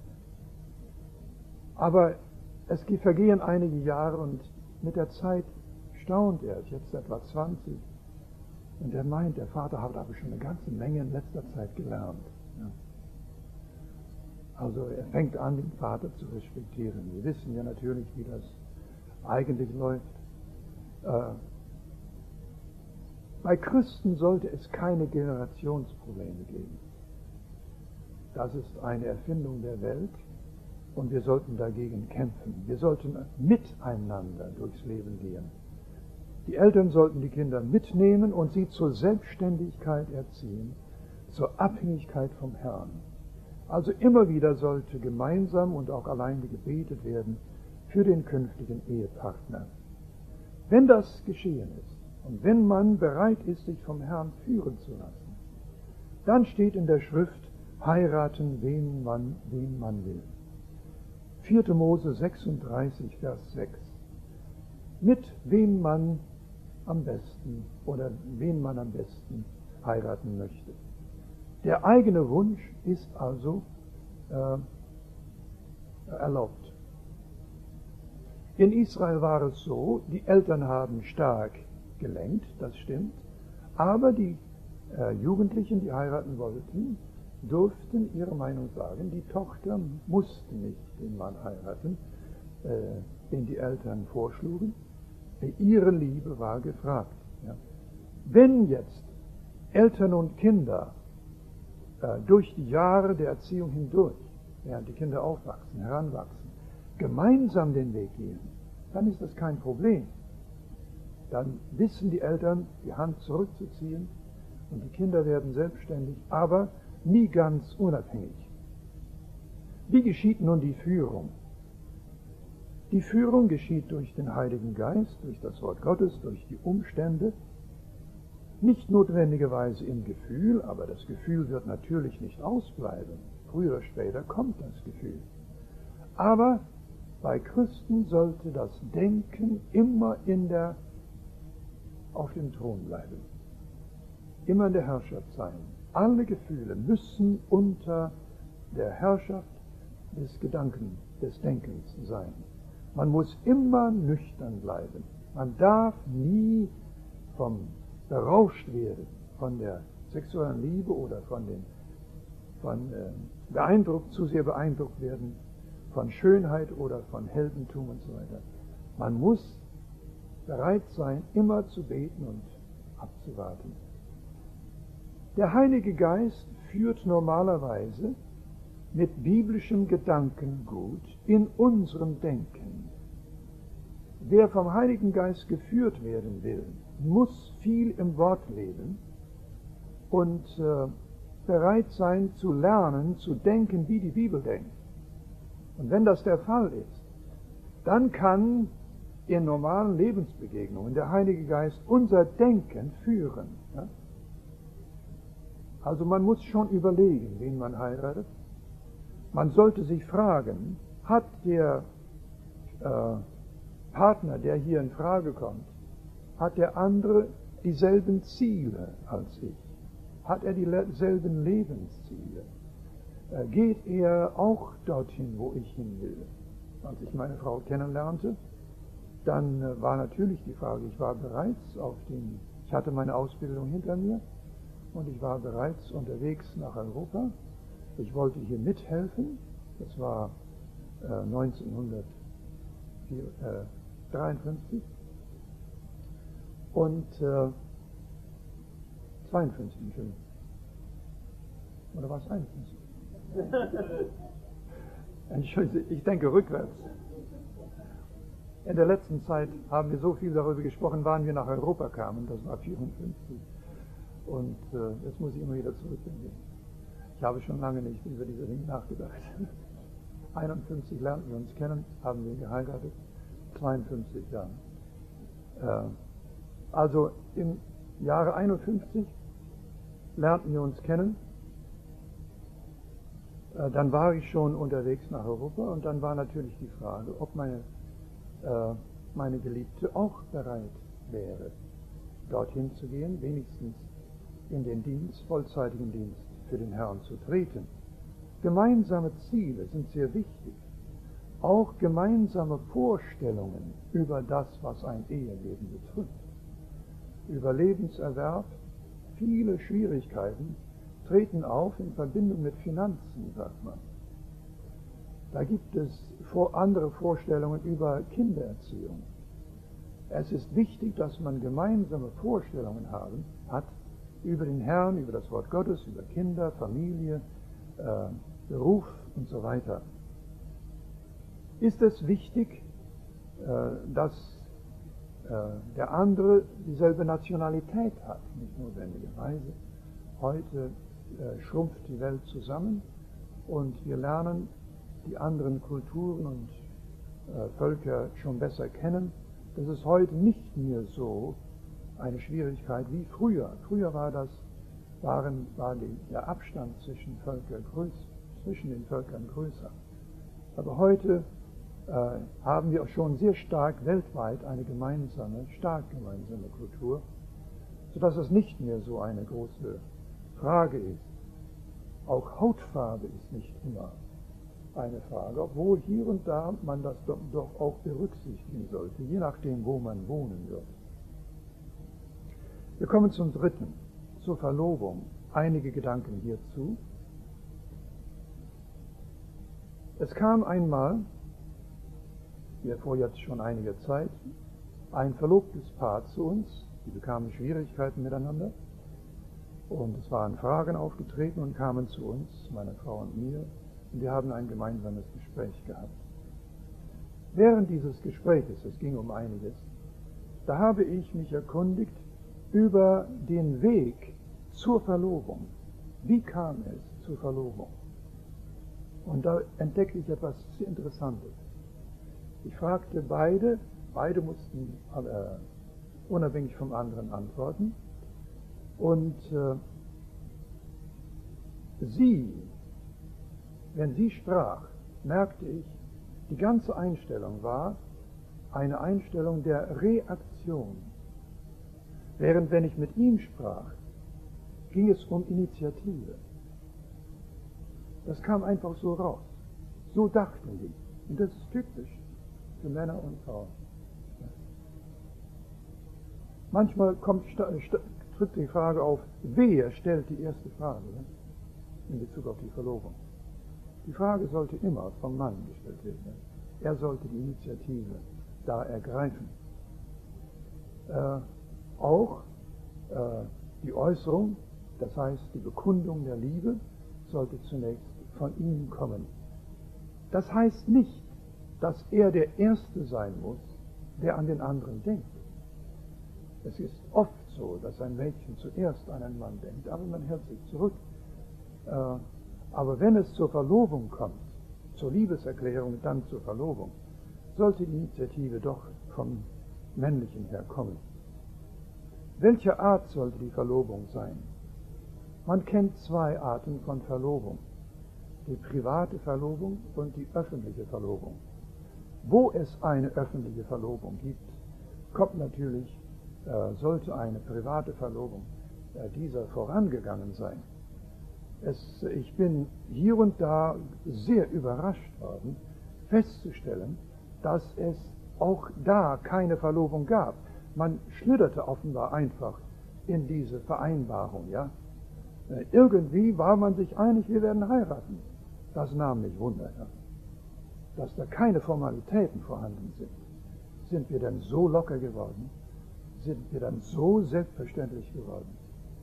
Aber es vergehen einige Jahre und mit der Zeit staunt er, jetzt etwa 20, und er meint, der Vater hat aber schon eine ganze Menge in letzter Zeit gelernt. Ja. Also er fängt an, den Vater zu respektieren. Wir wissen ja natürlich, wie das eigentlich läuft. Bei Christen sollte es keine Generationsprobleme geben. Das ist eine Erfindung der Welt und wir sollten dagegen kämpfen. Wir sollten miteinander durchs Leben gehen. Die Eltern sollten die Kinder mitnehmen und sie zur Selbstständigkeit erziehen, zur Abhängigkeit vom Herrn. Also immer wieder sollte gemeinsam und auch alleine gebetet werden für den künftigen Ehepartner. Wenn das geschehen ist und wenn man bereit ist, sich vom Herrn führen zu lassen, dann steht in der Schrift, heiraten, wen man will. 4. Mose 36, Vers 6. Mit wem man am besten heiraten möchte. Der eigene Wunsch ist also erlaubt. In Israel war es so, die Eltern haben stark gelenkt, das stimmt, aber die Jugendlichen, die heiraten wollten, durften ihre Meinung sagen. Die Tochter musste nicht den Mann heiraten, den die Eltern vorschlugen. Ihre Liebe war gefragt. Ja. Wenn jetzt Eltern und Kinder durch die Jahre der Erziehung hindurch, während die Kinder aufwachsen, heranwachsen, gemeinsam den Weg gehen, dann ist das kein Problem. Dann wissen die Eltern, die Hand zurückzuziehen und die Kinder werden selbstständig, aber nie ganz unabhängig. Wie geschieht nun die Führung? Die Führung geschieht durch den Heiligen Geist, durch das Wort Gottes, durch die Umstände, nicht notwendigerweise im Gefühl, aber das Gefühl wird natürlich nicht ausbleiben. Früher oder später kommt das Gefühl. Aber bei Christen sollte das Denken immer auf dem Thron bleiben, immer in der Herrschaft sein. Alle Gefühle müssen unter der Herrschaft des Denkens sein. Man muss immer nüchtern bleiben. Man darf nie berauscht werden von der sexuellen Liebe oder zu sehr beeindruckt werden von Schönheit oder von Heldentum und so weiter. Man muss bereit sein, immer zu beten und abzuwarten. Der Heilige Geist führt normalerweise mit biblischem Gedankengut in unserem Denken. Wer vom Heiligen Geist geführt werden will, muss viel im Wort leben und bereit sein zu lernen, zu denken, wie die Bibel denkt. Und wenn das der Fall ist, dann kann in normalen Lebensbegegnungen der Heilige Geist unser Denken führen. Ja? Also man muss schon überlegen, wen man heiratet. Man sollte sich fragen, hat der Partner, der hier in Frage kommt, hat der andere dieselben Ziele als ich? Hat er dieselben Lebensziele? Geht er auch dorthin, wo ich hin will? Als ich meine Frau kennenlernte, dann war natürlich die Frage, ich hatte meine Ausbildung hinter mir und ich war bereits unterwegs nach Europa. Ich wollte hier mithelfen. Das war 1953 und 52, Entschuldigung. Oder war es 51? Entschuldigung, ich denke rückwärts. In der letzten Zeit haben wir so viel darüber gesprochen, wann wir nach Europa kamen, das war 54. Und jetzt muss ich immer wieder zurückdenken. Ich habe schon lange nicht über diese Dinge nachgedacht. 51 lernten wir uns kennen, haben wir geheiratet, 52 Jahre. Also im Jahre 51 lernten wir uns kennen. Dann war ich schon unterwegs nach Europa und dann war natürlich die Frage, ob meine Geliebte auch bereit wäre, dorthin zu gehen, wenigstens in den Dienst, vollzeitigen Dienst für den Herrn zu treten. Gemeinsame Ziele sind sehr wichtig. Auch gemeinsame Vorstellungen über das, was ein Eheleben betrifft. Über Lebenserwerb, viele Schwierigkeiten treten auf in Verbindung mit Finanzen, sagt man. Da gibt es andere Vorstellungen über Kindererziehung. Es ist wichtig, dass man gemeinsame Vorstellungen hat über den Herrn, über das Wort Gottes, über Kinder, Familie, Beruf und so weiter. Ist es wichtig, dass der andere dieselbe Nationalität hat? Nicht notwendigerweise. Heute schrumpft die Welt zusammen und wir lernen die anderen Kulturen und Völker schon besser kennen. Das ist heute nicht mehr so eine Schwierigkeit wie früher. Früher war der Abstand zwischen den Völkern größer. Aber heute haben wir schon sehr stark weltweit eine stark gemeinsame Kultur, sodass es nicht mehr so eine große Frage ist. Auch Hautfarbe ist nicht immer eine Frage, obwohl hier und da man das doch auch berücksichtigen sollte, je nachdem, wo man wohnen wird. Wir kommen zum dritten, zur Verlobung. Einige Gedanken hierzu. Es kam einmal, vor jetzt schon einiger Zeit, ein verlobtes Paar zu uns, die bekamen Schwierigkeiten miteinander und es waren Fragen aufgetreten und kamen zu uns, meiner Frau und mir, und wir haben ein gemeinsames Gespräch gehabt. Während dieses Gespräches, es ging um einiges, da habe ich mich erkundigt über den Weg zur Verlobung. Wie kam es zur Verlobung? Und da entdeckte ich etwas sehr Interessantes. Ich fragte beide mussten unabhängig vom anderen antworten. Und wenn sie sprach, merkte ich, die ganze Einstellung war eine Einstellung der Reaktion. Während wenn ich mit ihm sprach, ging es um Initiative. Das kam einfach so raus. So dachten die. Und das ist typisch für Männer und Frauen. Manchmal tritt die Frage auf, wer stellt die erste Frage in Bezug auf die Verlobung. Die Frage sollte immer vom Mann gestellt werden. Er sollte die Initiative da ergreifen. Die Äußerung, das heißt die Bekundung der Liebe, sollte zunächst von ihm kommen. Das heißt nicht, dass er der Erste sein muss, der an den anderen denkt. Es ist oft so, dass ein Mädchen zuerst an einen Mann denkt, aber man hält sich zurück. Aber wenn es zur Verlobung kommt, zur Liebeserklärung, dann zur Verlobung, sollte die Initiative doch vom Männlichen her kommen. Welche Art sollte die Verlobung sein? Man kennt zwei Arten von Verlobung. Die private Verlobung und die öffentliche Verlobung. Wo es eine öffentliche Verlobung gibt, sollte eine private Verlobung dieser vorangegangen sein. Ich bin hier und da sehr überrascht worden, festzustellen, dass es auch da keine Verlobung gab. Man schlitterte offenbar einfach in diese Vereinbarung, ja. Irgendwie war man sich einig, wir werden heiraten. Das nahm mich Wunder, ja. Dass da keine Formalitäten vorhanden sind. Sind wir dann so locker geworden? Sind wir dann so selbstverständlich geworden?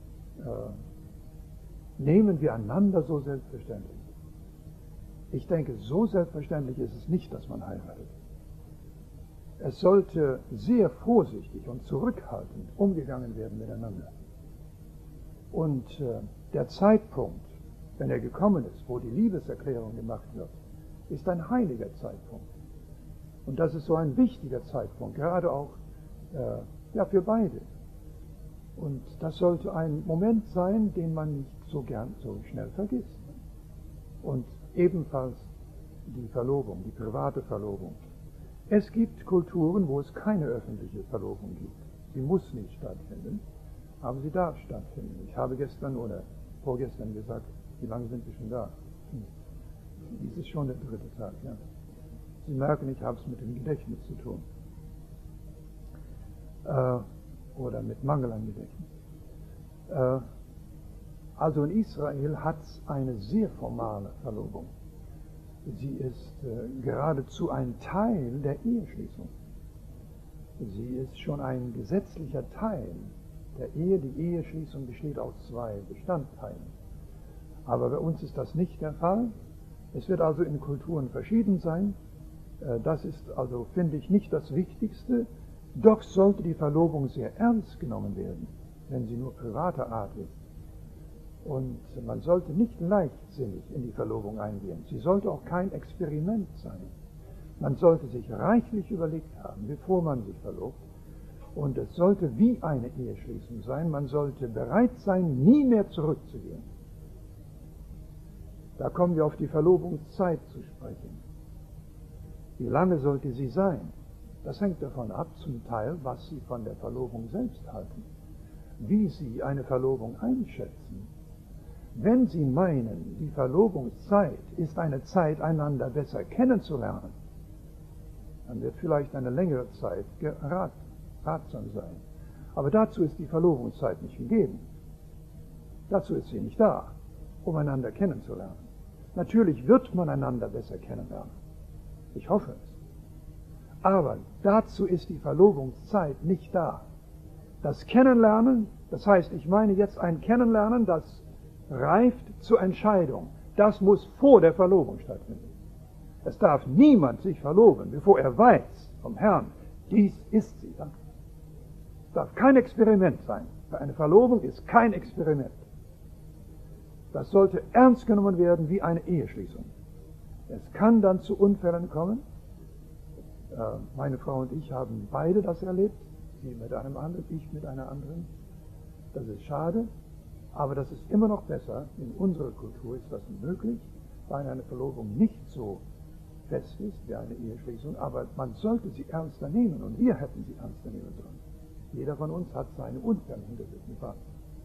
Nehmen wir einander so selbstverständlich? Ich denke, so selbstverständlich ist es nicht, dass man heiratet. Es sollte sehr vorsichtig und zurückhaltend umgegangen werden miteinander. Und der Zeitpunkt, wenn er gekommen ist, wo die Liebeserklärung gemacht wird, ist ein heiliger Zeitpunkt. Und das ist so ein wichtiger Zeitpunkt, gerade auch für beide. Und das sollte ein Moment sein, den man nicht so schnell vergisst. Und ebenfalls die Verlobung, die private Verlobung. Es gibt Kulturen, wo es keine öffentliche Verlobung gibt. Sie muss nicht stattfinden, aber sie darf stattfinden. Ich habe gestern oder vorgestern gesagt, wie lange sind wir schon da? Dies ist schon der 3. Tag, ja. Sie merken, ich habe es mit dem Gedächtnis zu tun. Oder mit Mangel an Gedächtnis. Also in Israel hat es eine sehr formale Verlobung. Sie ist geradezu ein Teil der Eheschließung. Sie ist schon ein gesetzlicher Teil der Ehe. Die Eheschließung besteht aus 2 Bestandteilen. Aber bei uns ist das nicht der Fall. Es wird also in Kulturen verschieden sein. Das ist also, finde ich, nicht das Wichtigste. Doch sollte die Verlobung sehr ernst genommen werden, wenn sie nur privater Art ist. Und man sollte nicht leichtsinnig in die Verlobung eingehen. Sie sollte auch kein Experiment sein. Man sollte sich reichlich überlegt haben, bevor man sich verlobt. Und es sollte wie eine Eheschließung sein. Man sollte bereit sein, nie mehr zurückzugehen. Da kommen wir auf die Verlobungszeit zu sprechen. Wie lange sollte sie sein? Das hängt davon ab, zum Teil, was Sie von der Verlobung selbst halten, wie Sie eine Verlobung einschätzen. Wenn Sie meinen, die Verlobungszeit ist eine Zeit, einander besser kennenzulernen, dann wird vielleicht eine längere Zeit ratsam sein. Aber dazu ist die Verlobungszeit nicht gegeben. Dazu ist sie nicht da, um einander kennenzulernen. Natürlich wird man einander besser kennenlernen. Ich hoffe es. Aber dazu ist die Verlobungszeit nicht da. Das Kennenlernen, das heißt, ich meine jetzt ein Kennenlernen, das reift zur Entscheidung. Das muss vor der Verlobung stattfinden. Es darf niemand sich verloben, bevor er weiß vom Herrn, dies ist sie. Es darf kein Experiment sein. Eine Verlobung ist kein Experiment. Das sollte ernst genommen werden wie eine Eheschließung. Es kann dann zu Unfällen kommen. Meine Frau und ich haben beide das erlebt. Sie mit einem anderen, ich mit einer anderen. Das ist schade, aber das ist immer noch besser. In unserer Kultur ist das möglich, weil eine Verlobung nicht so fest ist wie eine Eheschließung, aber man sollte sie ernster nehmen und wir hätten sie ernster nehmen sollen. Jeder von uns hat seine Unfälle hinter sich, nicht wahr?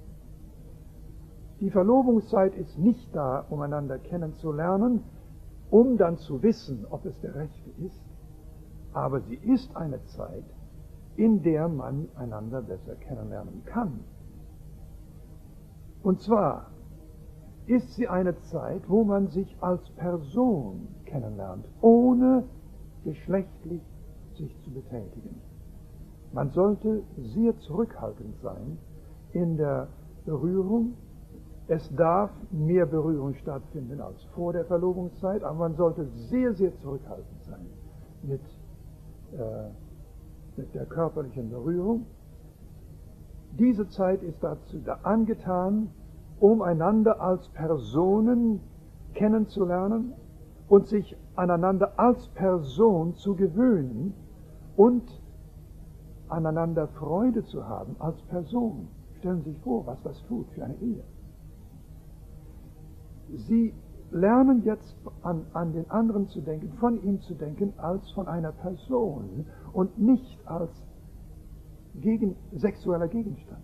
Die Verlobungszeit ist nicht da, um einander kennenzulernen, um dann zu wissen, ob es der Rechte ist, aber sie ist eine Zeit, in der man einander besser kennenlernen kann. Und zwar ist sie eine Zeit, wo man sich als Person kennenlernt, ohne geschlechtlich sich zu betätigen. Man sollte sehr zurückhaltend sein in der Berührung. Es darf mehr Berührung stattfinden als vor der Verlobungszeit, aber man sollte sehr, sehr zurückhaltend sein mit der körperlichen Berührung. Diese Zeit ist dazu angetan, um einander als Personen kennenzulernen und sich aneinander als Person zu gewöhnen und aneinander Freude zu haben als Person. Stellen Sie sich vor, was das tut für eine Ehe. Sie lernen jetzt an den anderen zu denken, von ihm zu denken, als von einer Person und nicht als sexueller Gegenstand.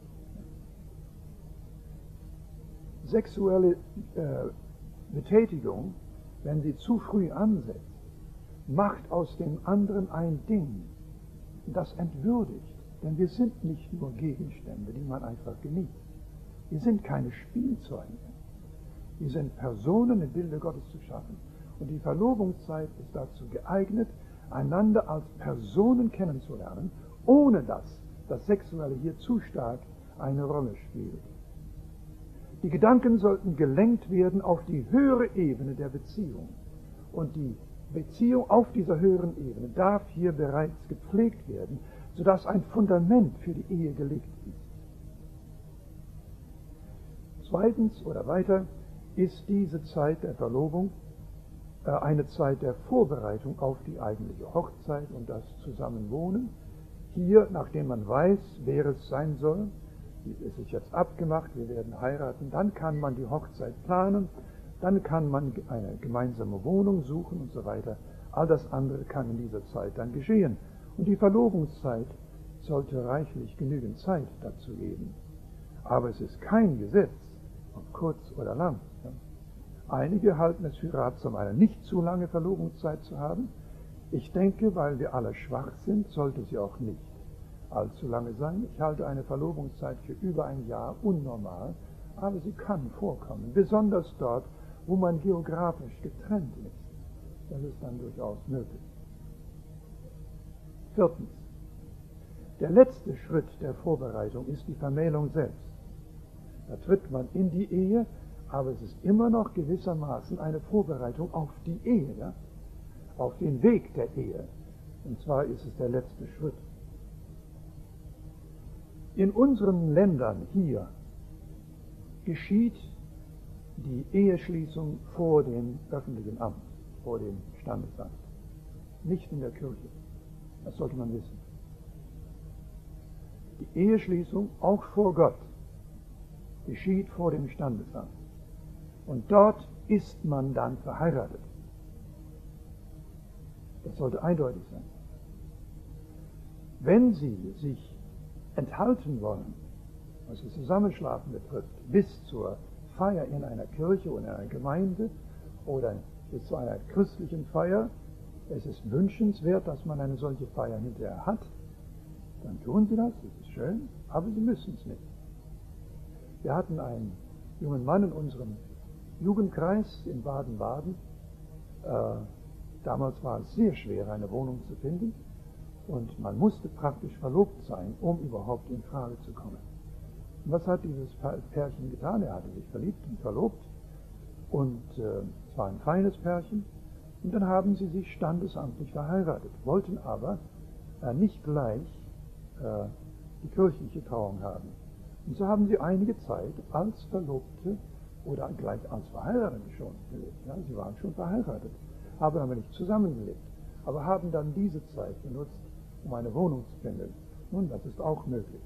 Sexuelle Betätigung, wenn sie zu früh ansetzt, macht aus dem anderen ein Ding, das entwürdigt. Denn wir sind nicht nur Gegenstände, die man einfach genießt. Wir sind keine Spielzeuge. Wir sind Personen im Bilde Gottes zu schaffen. Und die Verlobungszeit ist dazu geeignet, einander als Personen kennenzulernen, ohne dass das Sexuelle hier zu stark eine Rolle spielt. Die Gedanken sollten gelenkt werden auf die höhere Ebene der Beziehung. Und die Beziehung auf dieser höheren Ebene darf hier bereits gepflegt werden, sodass ein Fundament für die Ehe gelegt ist. Zweitens oder weiter ist diese Zeit der Verlobung eine Zeit der Vorbereitung auf die eigentliche Hochzeit und das Zusammenwohnen. Hier, nachdem man weiß, wer es sein soll, es ist jetzt abgemacht, wir werden heiraten, dann kann man die Hochzeit planen, dann kann man eine gemeinsame Wohnung suchen und so weiter. All das andere kann in dieser Zeit dann geschehen. Und die Verlobungszeit sollte reichlich genügend Zeit dazu geben. Aber es ist kein Gesetz, ob kurz oder lang. Einige halten es für ratsam, eine nicht zu lange Verlobungszeit zu haben. Ich denke, weil wir alle schwach sind, sollte sie auch nicht allzu lange sein. Ich halte eine Verlobungszeit für über ein Jahr unnormal, aber sie kann vorkommen, besonders dort, wo man geografisch getrennt ist. Das ist dann durchaus möglich. Viertens. Der letzte Schritt der Vorbereitung ist die Vermählung selbst. Da tritt man in die Ehe, aber es ist immer noch gewissermaßen eine Vorbereitung auf die Ehe, ja? Auf den Weg der Ehe. Und zwar ist es der letzte Schritt. In unseren Ländern hier geschieht die Eheschließung vor dem öffentlichen Amt, vor dem Standesamt, nicht in der Kirche. Das sollte man wissen. Die Eheschließung, auch vor Gott, geschieht vor dem Standesamt. Und dort ist man dann verheiratet. Das sollte eindeutig sein. Wenn Sie sich enthalten wollen, was das Zusammenschlafen betrifft, bis zur Feier in einer Kirche oder in einer Gemeinde oder bis zu einer christlichen Feier, es ist wünschenswert, dass man eine solche Feier hinterher hat, dann tun Sie das, das ist schön, aber Sie müssen es nicht. Wir hatten einen jungen Mann in unserem Jugendkreis in Baden-Baden. Damals war es sehr schwer, eine Wohnung zu finden und man musste praktisch verlobt sein, um überhaupt in Frage zu kommen. Und was hat dieses Pärchen getan? Er hatte sich verliebt und verlobt und es war ein feines Pärchen und dann haben sie sich standesamtlich verheiratet, wollten aber nicht gleich die kirchliche Trauung haben. Und so haben sie einige Zeit als Verlobte oder gleich als Verheiratete schon gelebt. Ja, sie waren schon verheiratet, haben aber nicht zusammengelebt, aber haben dann diese Zeit benutzt, um eine Wohnung zu finden. Nun, das ist auch möglich.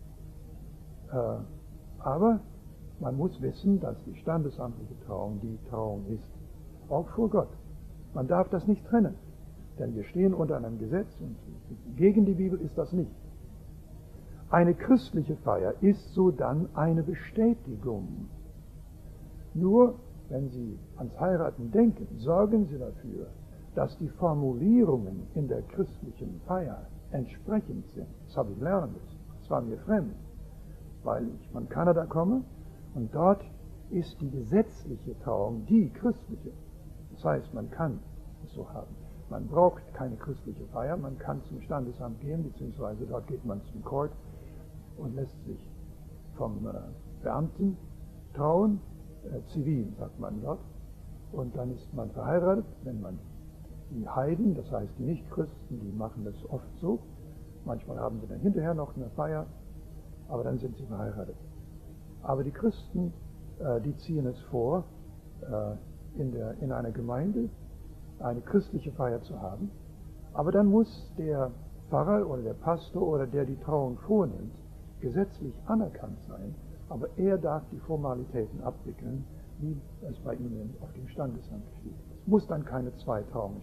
Aber man muss wissen, dass die standesamtliche Trauung die Trauung ist, auch vor Gott. Man darf das nicht trennen, denn wir stehen unter einem Gesetz und gegen die Bibel ist das nicht. Eine christliche Feier ist so dann eine Bestätigung. Nur, wenn Sie ans Heiraten denken, sorgen Sie dafür, dass die Formulierungen in der christlichen Feier entsprechend sind. Das habe ich lernen müssen. Das war mir fremd, weil ich von Kanada komme und dort ist die gesetzliche Trauung die christliche. Das heißt, man kann es so haben. Man braucht keine christliche Feier, man kann zum Standesamt gehen, beziehungsweise dort geht man zum Court und lässt sich vom Beamten trauen, zivil, sagt man dort. Und dann ist man verheiratet, wenn man die Heiden, das heißt die Nichtchristen, die machen das oft so. Manchmal haben sie dann hinterher noch eine Feier, aber dann sind sie verheiratet. Aber die Christen, die ziehen es vor, in einer Gemeinde eine christliche Feier zu haben. Aber dann muss der Pfarrer oder der Pastor oder der die Trauung vornimmt, gesetzlich anerkannt sein, aber er darf die Formalitäten abwickeln, wie es bei ihnen auf dem Standesamt steht. Es muss dann keine zwei Trauungen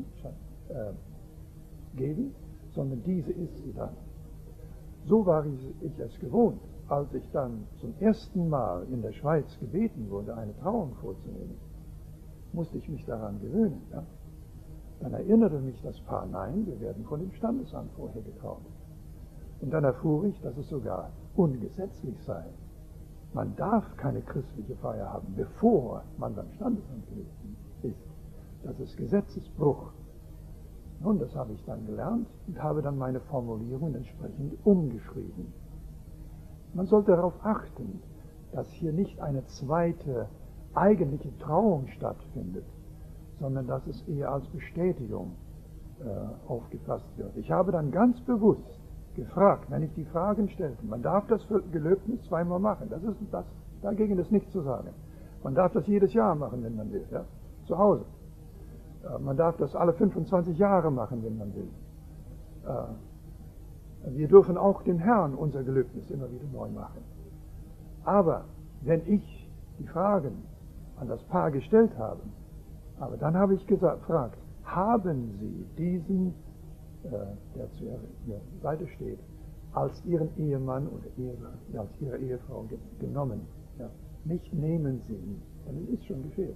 geben, sondern diese ist sie dann. So war ich es gewohnt, als ich dann zum ersten Mal in der Schweiz gebeten wurde, eine Trauung vorzunehmen, musste ich mich daran gewöhnen. Ja? Dann erinnerte mich das Paar, nein, wir werden von dem Standesamt vorher getraut. Und dann erfuhr ich, dass es sogar ungesetzlich sei. Man darf keine christliche Feier haben, bevor man beim Standesamt ist. Das ist Gesetzesbruch. Nun, das habe ich dann gelernt und habe dann meine Formulierung entsprechend umgeschrieben. Man sollte darauf achten, dass hier nicht eine zweite eigentliche Trauung stattfindet, sondern dass es eher als Bestätigung aufgefasst wird. Ich habe dann ganz bewusst gefragt, wenn ich die Fragen stellte, man darf das Gelöbnis zweimal machen, dagegen ist nichts zu sagen. Man darf das jedes Jahr machen, wenn man will, ja? Zu Hause. Man darf das alle 25 Jahre machen, wenn man will. Wir dürfen auch dem Herrn unser Gelöbnis immer wieder neu machen. Aber wenn ich die Fragen an das Paar gestellt habe, aber dann habe ich gefragt, haben Sie diesen, der zu Ihrer Seite steht, als Ihren Ehemann oder als Ihre Ehefrau genommen? Ja? Nicht nehmen Sie ihn, denn es ist schon geschehen.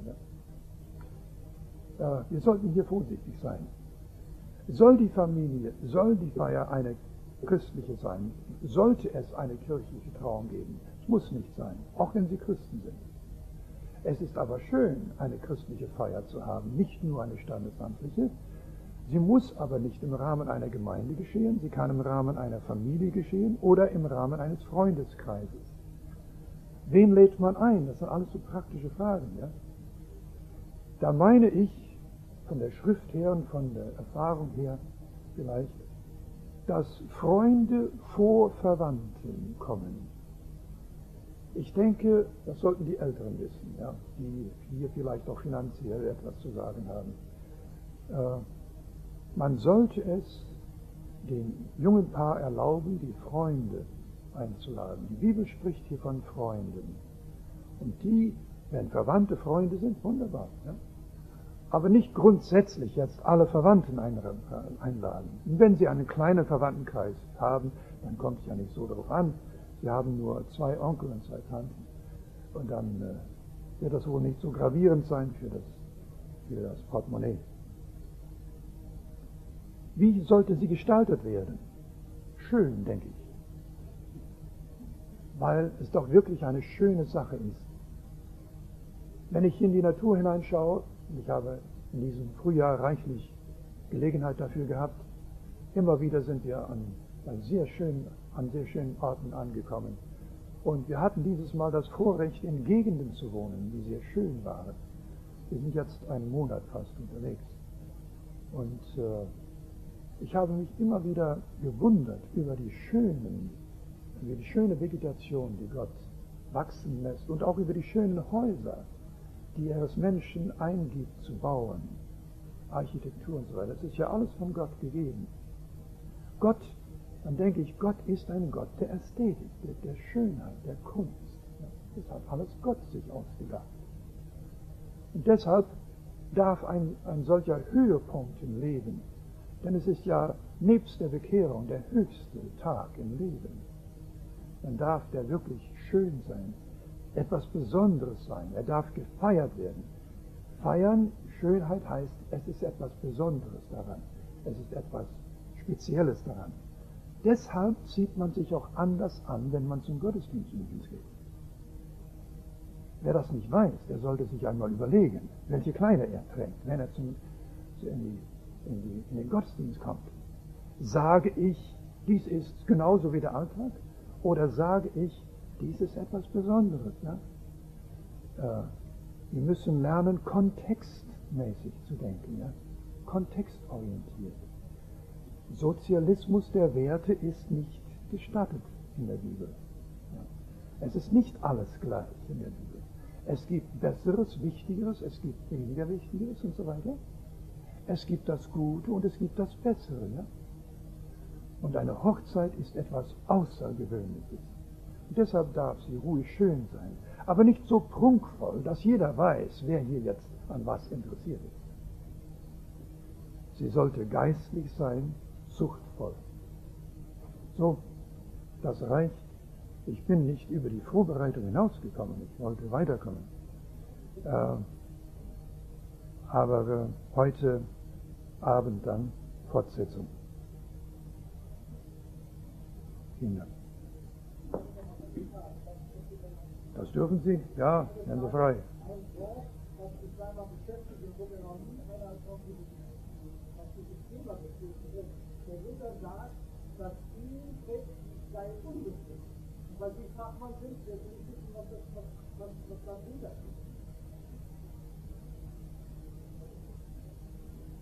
Ja? Wir sollten hier vorsichtig sein. Soll die Feier eine christliche sein? Sollte es eine kirchliche Trauung geben? Es muss nicht sein, auch wenn Sie Christen sind. Es ist aber schön, eine christliche Feier zu haben, nicht nur eine standesamtliche. Sie muss aber nicht im Rahmen einer Gemeinde geschehen, sie kann im Rahmen einer Familie geschehen oder im Rahmen eines Freundeskreises. Wen lädt man ein? Das sind alles so praktische Fragen. Ja? Da meine ich, von der Schrift her und von der Erfahrung her vielleicht, dass Freunde vor Verwandten kommen. Ich denke, das sollten die Älteren wissen, ja, die hier vielleicht auch finanziell etwas zu sagen haben. Man sollte es dem jungen Paar erlauben, die Freunde einzuladen. Die Bibel spricht hier von Freunden. Und die, wenn Verwandte Freunde sind, wunderbar. Ja? Aber nicht grundsätzlich jetzt alle Verwandten einladen. Und wenn Sie einen kleinen Verwandtenkreis haben, dann kommt es ja nicht so darauf an. Sie haben nur 2 Onkel und 2 Tanten. Und dann wird das wohl nicht so gravierend sein für das Portemonnaie. Wie sollte sie gestaltet werden? Schön, denke ich. Weil es doch wirklich eine schöne Sache ist. Wenn ich in die Natur hineinschaue, und ich habe in diesem Frühjahr reichlich Gelegenheit dafür gehabt, immer wieder sind wir an sehr schönen Orten angekommen. Und wir hatten dieses Mal das Vorrecht, in Gegenden zu wohnen, die sehr schön waren. Wir sind jetzt einen Monat fast unterwegs. Und ich habe mich immer wieder gewundert über die schöne Vegetation, die Gott wachsen lässt, und auch über die schönen Häuser, die er es Menschen eingibt zu bauen. Architektur und so weiter. Das ist ja alles von Gott gegeben. Gott, dann denke ich, Gott ist ein Gott der Ästhetik, der Schönheit, der Kunst. Ja, das hat alles Gott sich ausgedacht. Und deshalb darf ein solcher Höhepunkt im Leben, denn es ist ja nebst der Bekehrung der höchste Tag im Leben, dann darf der wirklich schön sein, etwas Besonderes sein, er darf gefeiert werden. Feiern, Schönheit heißt, es ist etwas Besonderes daran, es ist etwas Spezielles daran. Deshalb zieht man sich auch anders an, wenn man zum Gottesdienst übrigens geht. Wer das nicht weiß, der sollte sich einmal überlegen, welche Kleider er trägt, wenn er in den Gottesdienst kommt. Sage ich, dies ist genauso wie der Alltag? Oder sage ich, dies ist etwas Besonderes? Ja? Wir müssen lernen, kontextmäßig zu denken, ja? Kontextorientiert. Sozialismus der Werte ist nicht gestattet in der Bibel. Ja. Es ist nicht alles gleich in der Bibel. Es gibt Besseres, Wichtigeres, es gibt weniger Wichtigeres und so weiter. Es gibt das Gute und es gibt das Bessere. Ja? Und eine Hochzeit ist etwas Außergewöhnliches. Und deshalb darf sie ruhig schön sein, aber nicht so prunkvoll, dass jeder weiß, wer hier jetzt an was interessiert ist. Sie sollte geistlich sein, zuchtvoll. So, das reicht. Ich bin nicht über die Vorbereitung hinausgekommen, ich wollte weiterkommen. Aber heute Abend dann Fortsetzung. Kinder. Das dürfen Sie? Ja, werden Sie frei. Der Luther sagt, dass ihm Recht sei unbestimmt. Weil Sie Fachmann sind, wir wissen, was dahinter ist.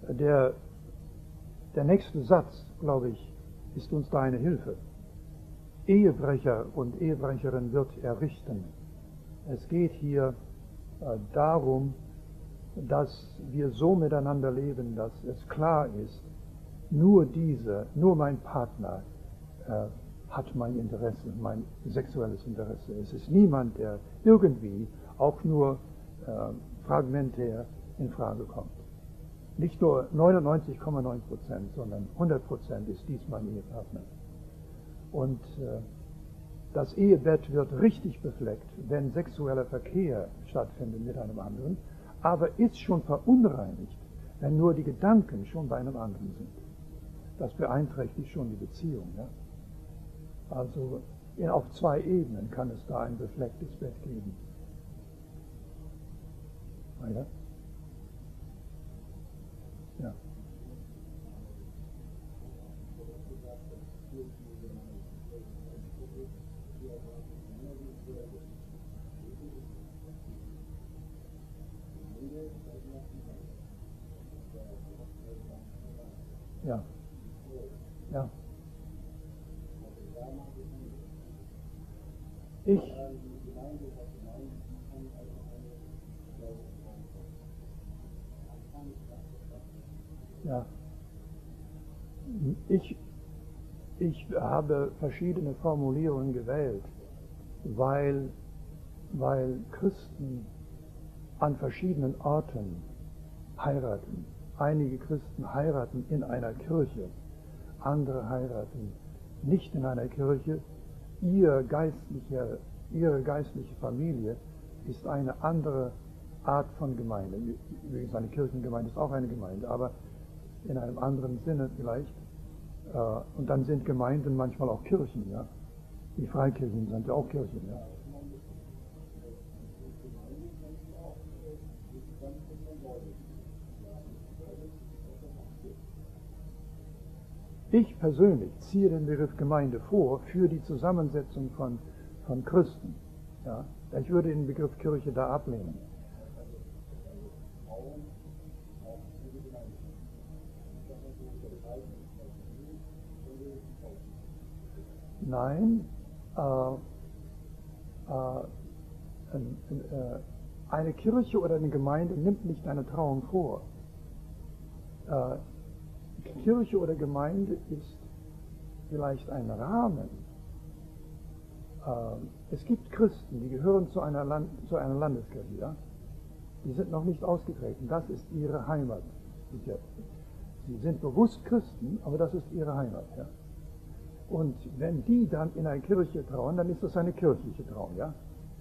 Der nächste Satz, glaube ich, ist uns da eine Hilfe. Ehebrecher und Ehebrecherin wird er richten. Es geht hier darum, dass wir so miteinander leben, dass es klar ist, nur mein Partner hat mein Interesse, mein sexuelles Interesse. Es ist niemand, der irgendwie auch nur fragmentär in Frage kommt. Nicht nur 99,9%, sondern 100% ist dies mein Ehepartner. Und das Ehebett wird richtig befleckt, wenn sexueller Verkehr stattfindet mit einem anderen, aber ist schon verunreinigt, wenn nur die Gedanken schon bei einem anderen sind. Das beeinträchtigt schon die Beziehung. Ja? Also auf 2 Ebenen kann es da ein beflecktes Bett geben. Weiter? Ja. Ja. Ja. Ich habe verschiedene Formulierungen gewählt, weil Christen an verschiedenen Orten heiraten. Einige Christen heiraten in einer Kirche, andere heiraten nicht in einer Kirche. Ihre geistliche Familie ist eine andere Art von Gemeinde. Übrigens, eine Kirchengemeinde ist auch eine Gemeinde, aber in einem anderen Sinne vielleicht. Und dann sind Gemeinden manchmal auch Kirchen, ja. Die Freikirchen sind ja auch Kirchen, ja. Ich persönlich ziehe den Begriff Gemeinde vor für die Zusammensetzung von Christen. Ja. Ich würde den Begriff Kirche da ablehnen. Nein, eine Kirche oder eine Gemeinde nimmt nicht eine Trauung vor. Kirche oder Gemeinde ist vielleicht ein Rahmen. Es gibt Christen, die gehören zu einer Landeskirche, ja? Die sind noch nicht ausgetreten, das ist ihre Heimat. Sie sind bewusst Christen, aber das ist ihre Heimat. Ja? Und wenn die dann in eine Kirche trauen, dann ist das eine kirchliche Trauung. Ja?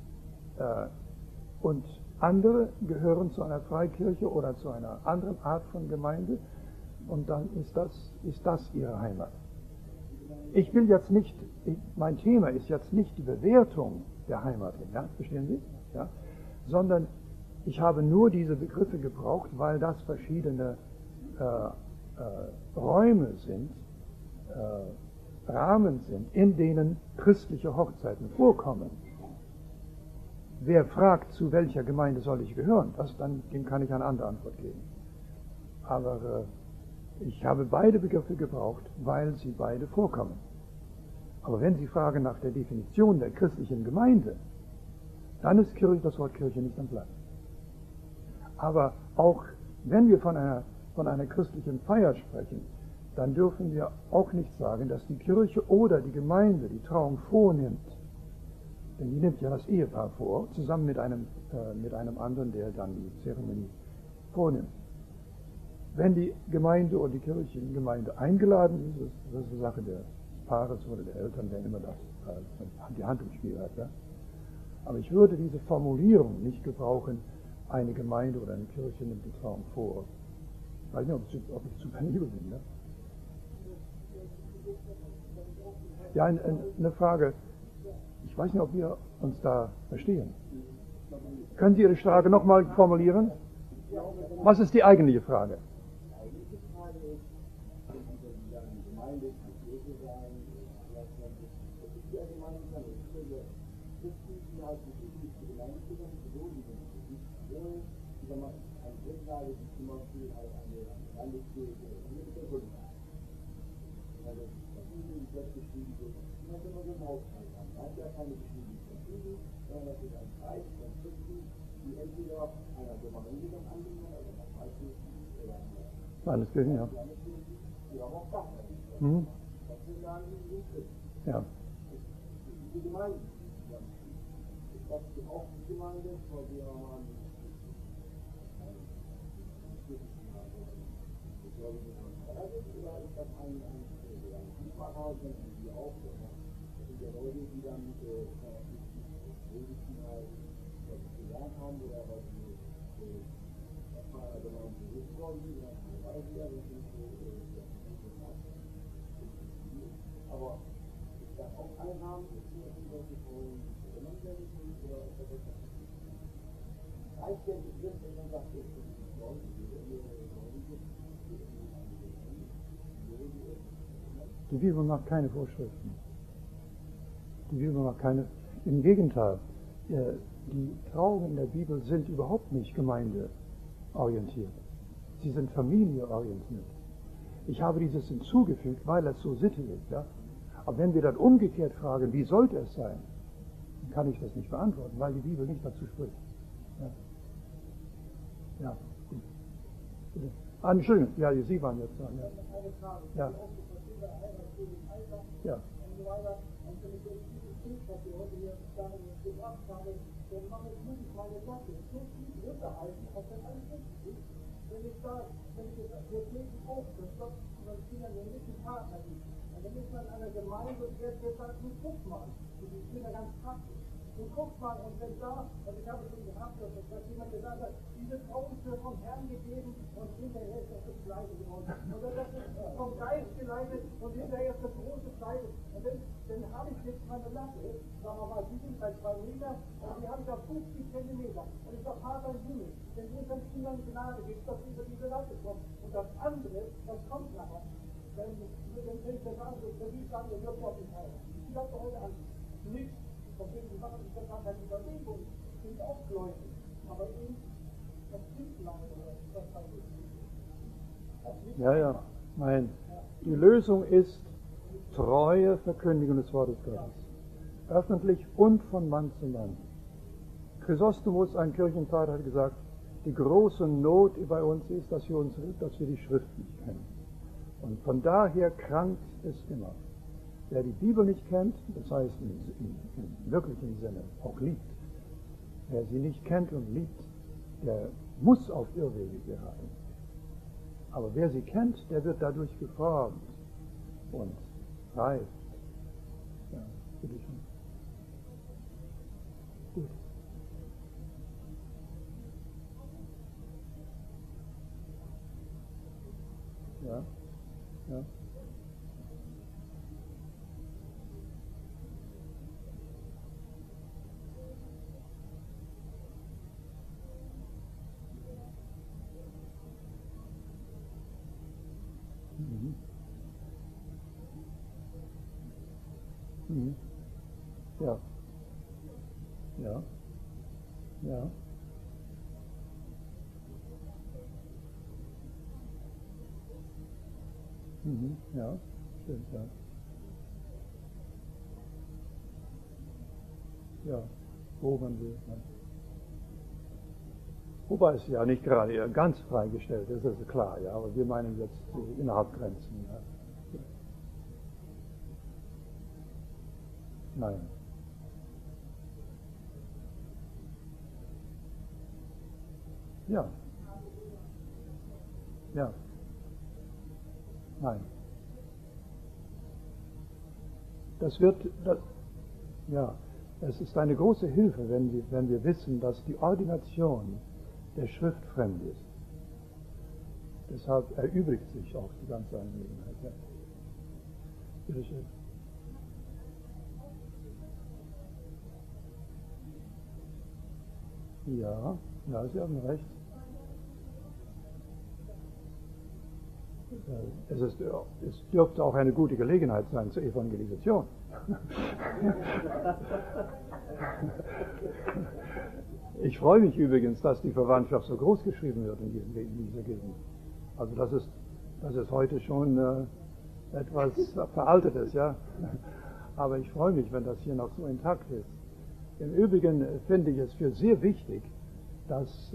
Und andere gehören zu einer Freikirche oder zu einer anderen Art von Gemeinde und dann ist das ihre Heimat. Ich will jetzt nicht, mein Thema ist jetzt nicht die Bewertung der Heimat, ja? Verstehen Sie? Ja? Sondern ich habe nur diese Begriffe gebraucht, weil das verschiedene Räume sind, Rahmen sind, in denen christliche Hochzeiten vorkommen. Wer fragt, zu welcher Gemeinde soll ich gehören, dem kann ich eine andere Antwort geben. Aber ich habe beide Begriffe gebraucht, weil sie beide vorkommen. Aber wenn Sie fragen nach der Definition der christlichen Gemeinde, dann ist das Wort Kirche nicht am Platz. Aber auch wenn wir von einer christlichen Feier sprechen, dann dürfen wir auch nicht sagen, dass die Kirche oder die Gemeinde die Trauung vornimmt. Denn die nimmt ja das Ehepaar vor, zusammen mit einem anderen, der dann die Zeremonie vornimmt. Wenn die Gemeinde oder die Kirchengemeinde eingeladen ist, das ist eine Sache des Paares oder der Eltern, wer immer das die Hand im Spiel hat. Ja? Aber ich würde diese Formulierung nicht gebrauchen, eine Gemeinde oder eine Kirche nimmt die Trauung vor. Ich weiß nicht, ob ich zu penibel bin. Ne? Ja, eine Frage. Ich weiß nicht, ob wir uns da verstehen. Können Sie Ihre Frage nochmal formulieren? Was ist die eigentliche Frage? Die eigentliche Frage ist, eine Gemeinde kann Kirche sein, es gibt ja Gemeinden, Christen, die halt nicht zur Gemeinde gehören, so wie ein Rücklage, wie zum Beispiel halt eine alles geht mit der Grund. Also, das ist das geschrieben wird. Man kann man genau schreiben. Man hat ja keine bestimmten Prinzipien, sondern das ist ein Kreis von Schriften, die entweder einer Gemeinde dann angenommen, also das heißt nicht, oder Landeskirchen, ja. die haben auch Sachen. Mhm. Das sind gar nicht die Schriften. Ja. Die Gemeinde. Das ist auch die Gemeinde, weil wir haben oder ist das ein Fußballhaus, wenn die auch, das sind ja Leute, die dann gelernt haben oder weil sie erstmal genau bewusst worden sind, aber ist das auch Einnahmen, ist nur irgendwelche Frauen benannt werden oder ist das etwas? Reicht der Begriff, wenn man sagt, es sind Leute, Die Bibel macht keine Vorschriften. Die Bibel macht keine. Im Gegenteil, die Trauungen in der Bibel sind überhaupt nicht gemeindeorientiert. Sie sind familieorientiert. Ich habe dieses hinzugefügt, weil es so Sitte ist. Ja? Aber wenn wir dann umgekehrt fragen, wie sollte es sein, dann kann ich das nicht beantworten, weil die Bibel nicht dazu spricht. Ja. Ja. Bitte. Ah, Entschuldigung, ja, Sie waren jetzt dran. Ja. Ja. Ja. Wenn ich sage, wir legen auf, dass Gott unseren Kindern den richtigen Partner gibt, dann ist man in einer Gemeinde und der sagt, nun guck mal, und die Kinder ganz praktisch. Und guck mal, und wenn da, und ich habe schon gehabt, dass jemand gesagt hat, diese Frau ist mir vom Herrn gegeben und hinterher ist das Gleiche geworden. Oder das ist vom Geist geleitet und hinterher ist das große Kleid. Und dann habe ich jetzt meine Latte, sagen wir mal, die sind bei 2 Meter und die habe ich auf 50 Zentimeter. Und ich sage, Vater im Himmel, wenn du unseren Kindern Gnade gibst, dass über diese Latte kommt. Und das andere, das kommt nachher. Dann kann ich das andere, wenn die sagen, ihr dürft auf den Teil. Ich glaube heute an nichts. Deswegen machen die gar keine Überlegung, sind auch gläubig. Aber eben, das stimmt leider, das heißt Ja, ja. Nein. Die Lösung ist treue Verkündigung des Wortes Gottes. Öffentlich und von Mann zu Mann. Chrysostomus, ein Kirchenvater, hat gesagt, die große Not bei uns ist, dass wir die Schrift nicht kennen. Und von daher krankt es immer. Wer die Bibel nicht kennt, das heißt im wirklichen Sinne auch liebt, wer sie nicht kennt und liebt, der muss auf Irrwege geraten. Aber wer sie kennt, der wird dadurch geformt und reift. Ja, bitte schön. Gut. Ja, ja. Mhm. Mhm. Ja. Ja. Ja. Mhm. Ja. Stimmt, ja. Ja. Wo man will. Ja. Wobei es ja nicht gerade ganz freigestellt ist, das ist klar, ja, aber wir meinen jetzt innerhalb Grenzen. Ja. Nein. Ja. Ja. Nein. Ja, es ist eine große Hilfe, wenn wir wissen, dass die Ordination der Schrift fremd ist. Deshalb erübrigt sich auch die ganze Angelegenheit. Ja. Bitte schön. Ja, Sie haben recht. Es dürfte auch eine gute Gelegenheit sein zur Evangelisation. Ich freue mich übrigens, dass die Verwandtschaft so groß geschrieben wird in dieser Gegend. Also das ist heute schon etwas Veraltetes, ja. Aber ich freue mich, wenn das hier noch so intakt ist. Im Übrigen finde ich es für sehr wichtig, dass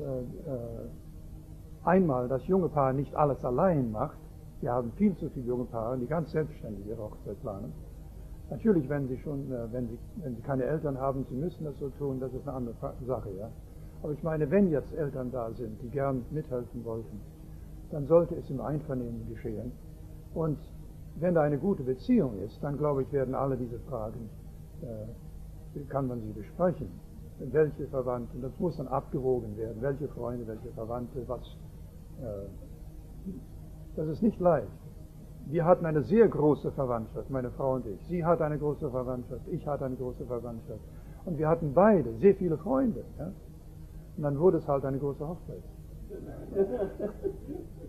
einmal das junge Paar nicht alles allein macht. Wir haben viel zu viele junge Paare, die ganz selbstständig ihre Hochzeit planen. Natürlich, wenn sie keine Eltern haben, sie müssen das so tun, das ist eine andere Sache, ja. Aber ich meine, wenn jetzt Eltern da sind, die gern mithelfen wollten, dann sollte es im Einvernehmen geschehen. Und wenn da eine gute Beziehung ist, dann glaube ich, werden alle diese Fragen, kann man sie besprechen. Welche Verwandten, das muss dann abgewogen werden, welche Freunde, welche Verwandte, was. Das ist nicht leicht. Wir hatten eine sehr große Verwandtschaft, meine Frau und ich. Sie hat eine große Verwandtschaft, ich hatte eine große Verwandtschaft. Und wir hatten beide sehr viele Freunde. Ja? Und dann wurde es halt eine große Hochzeit.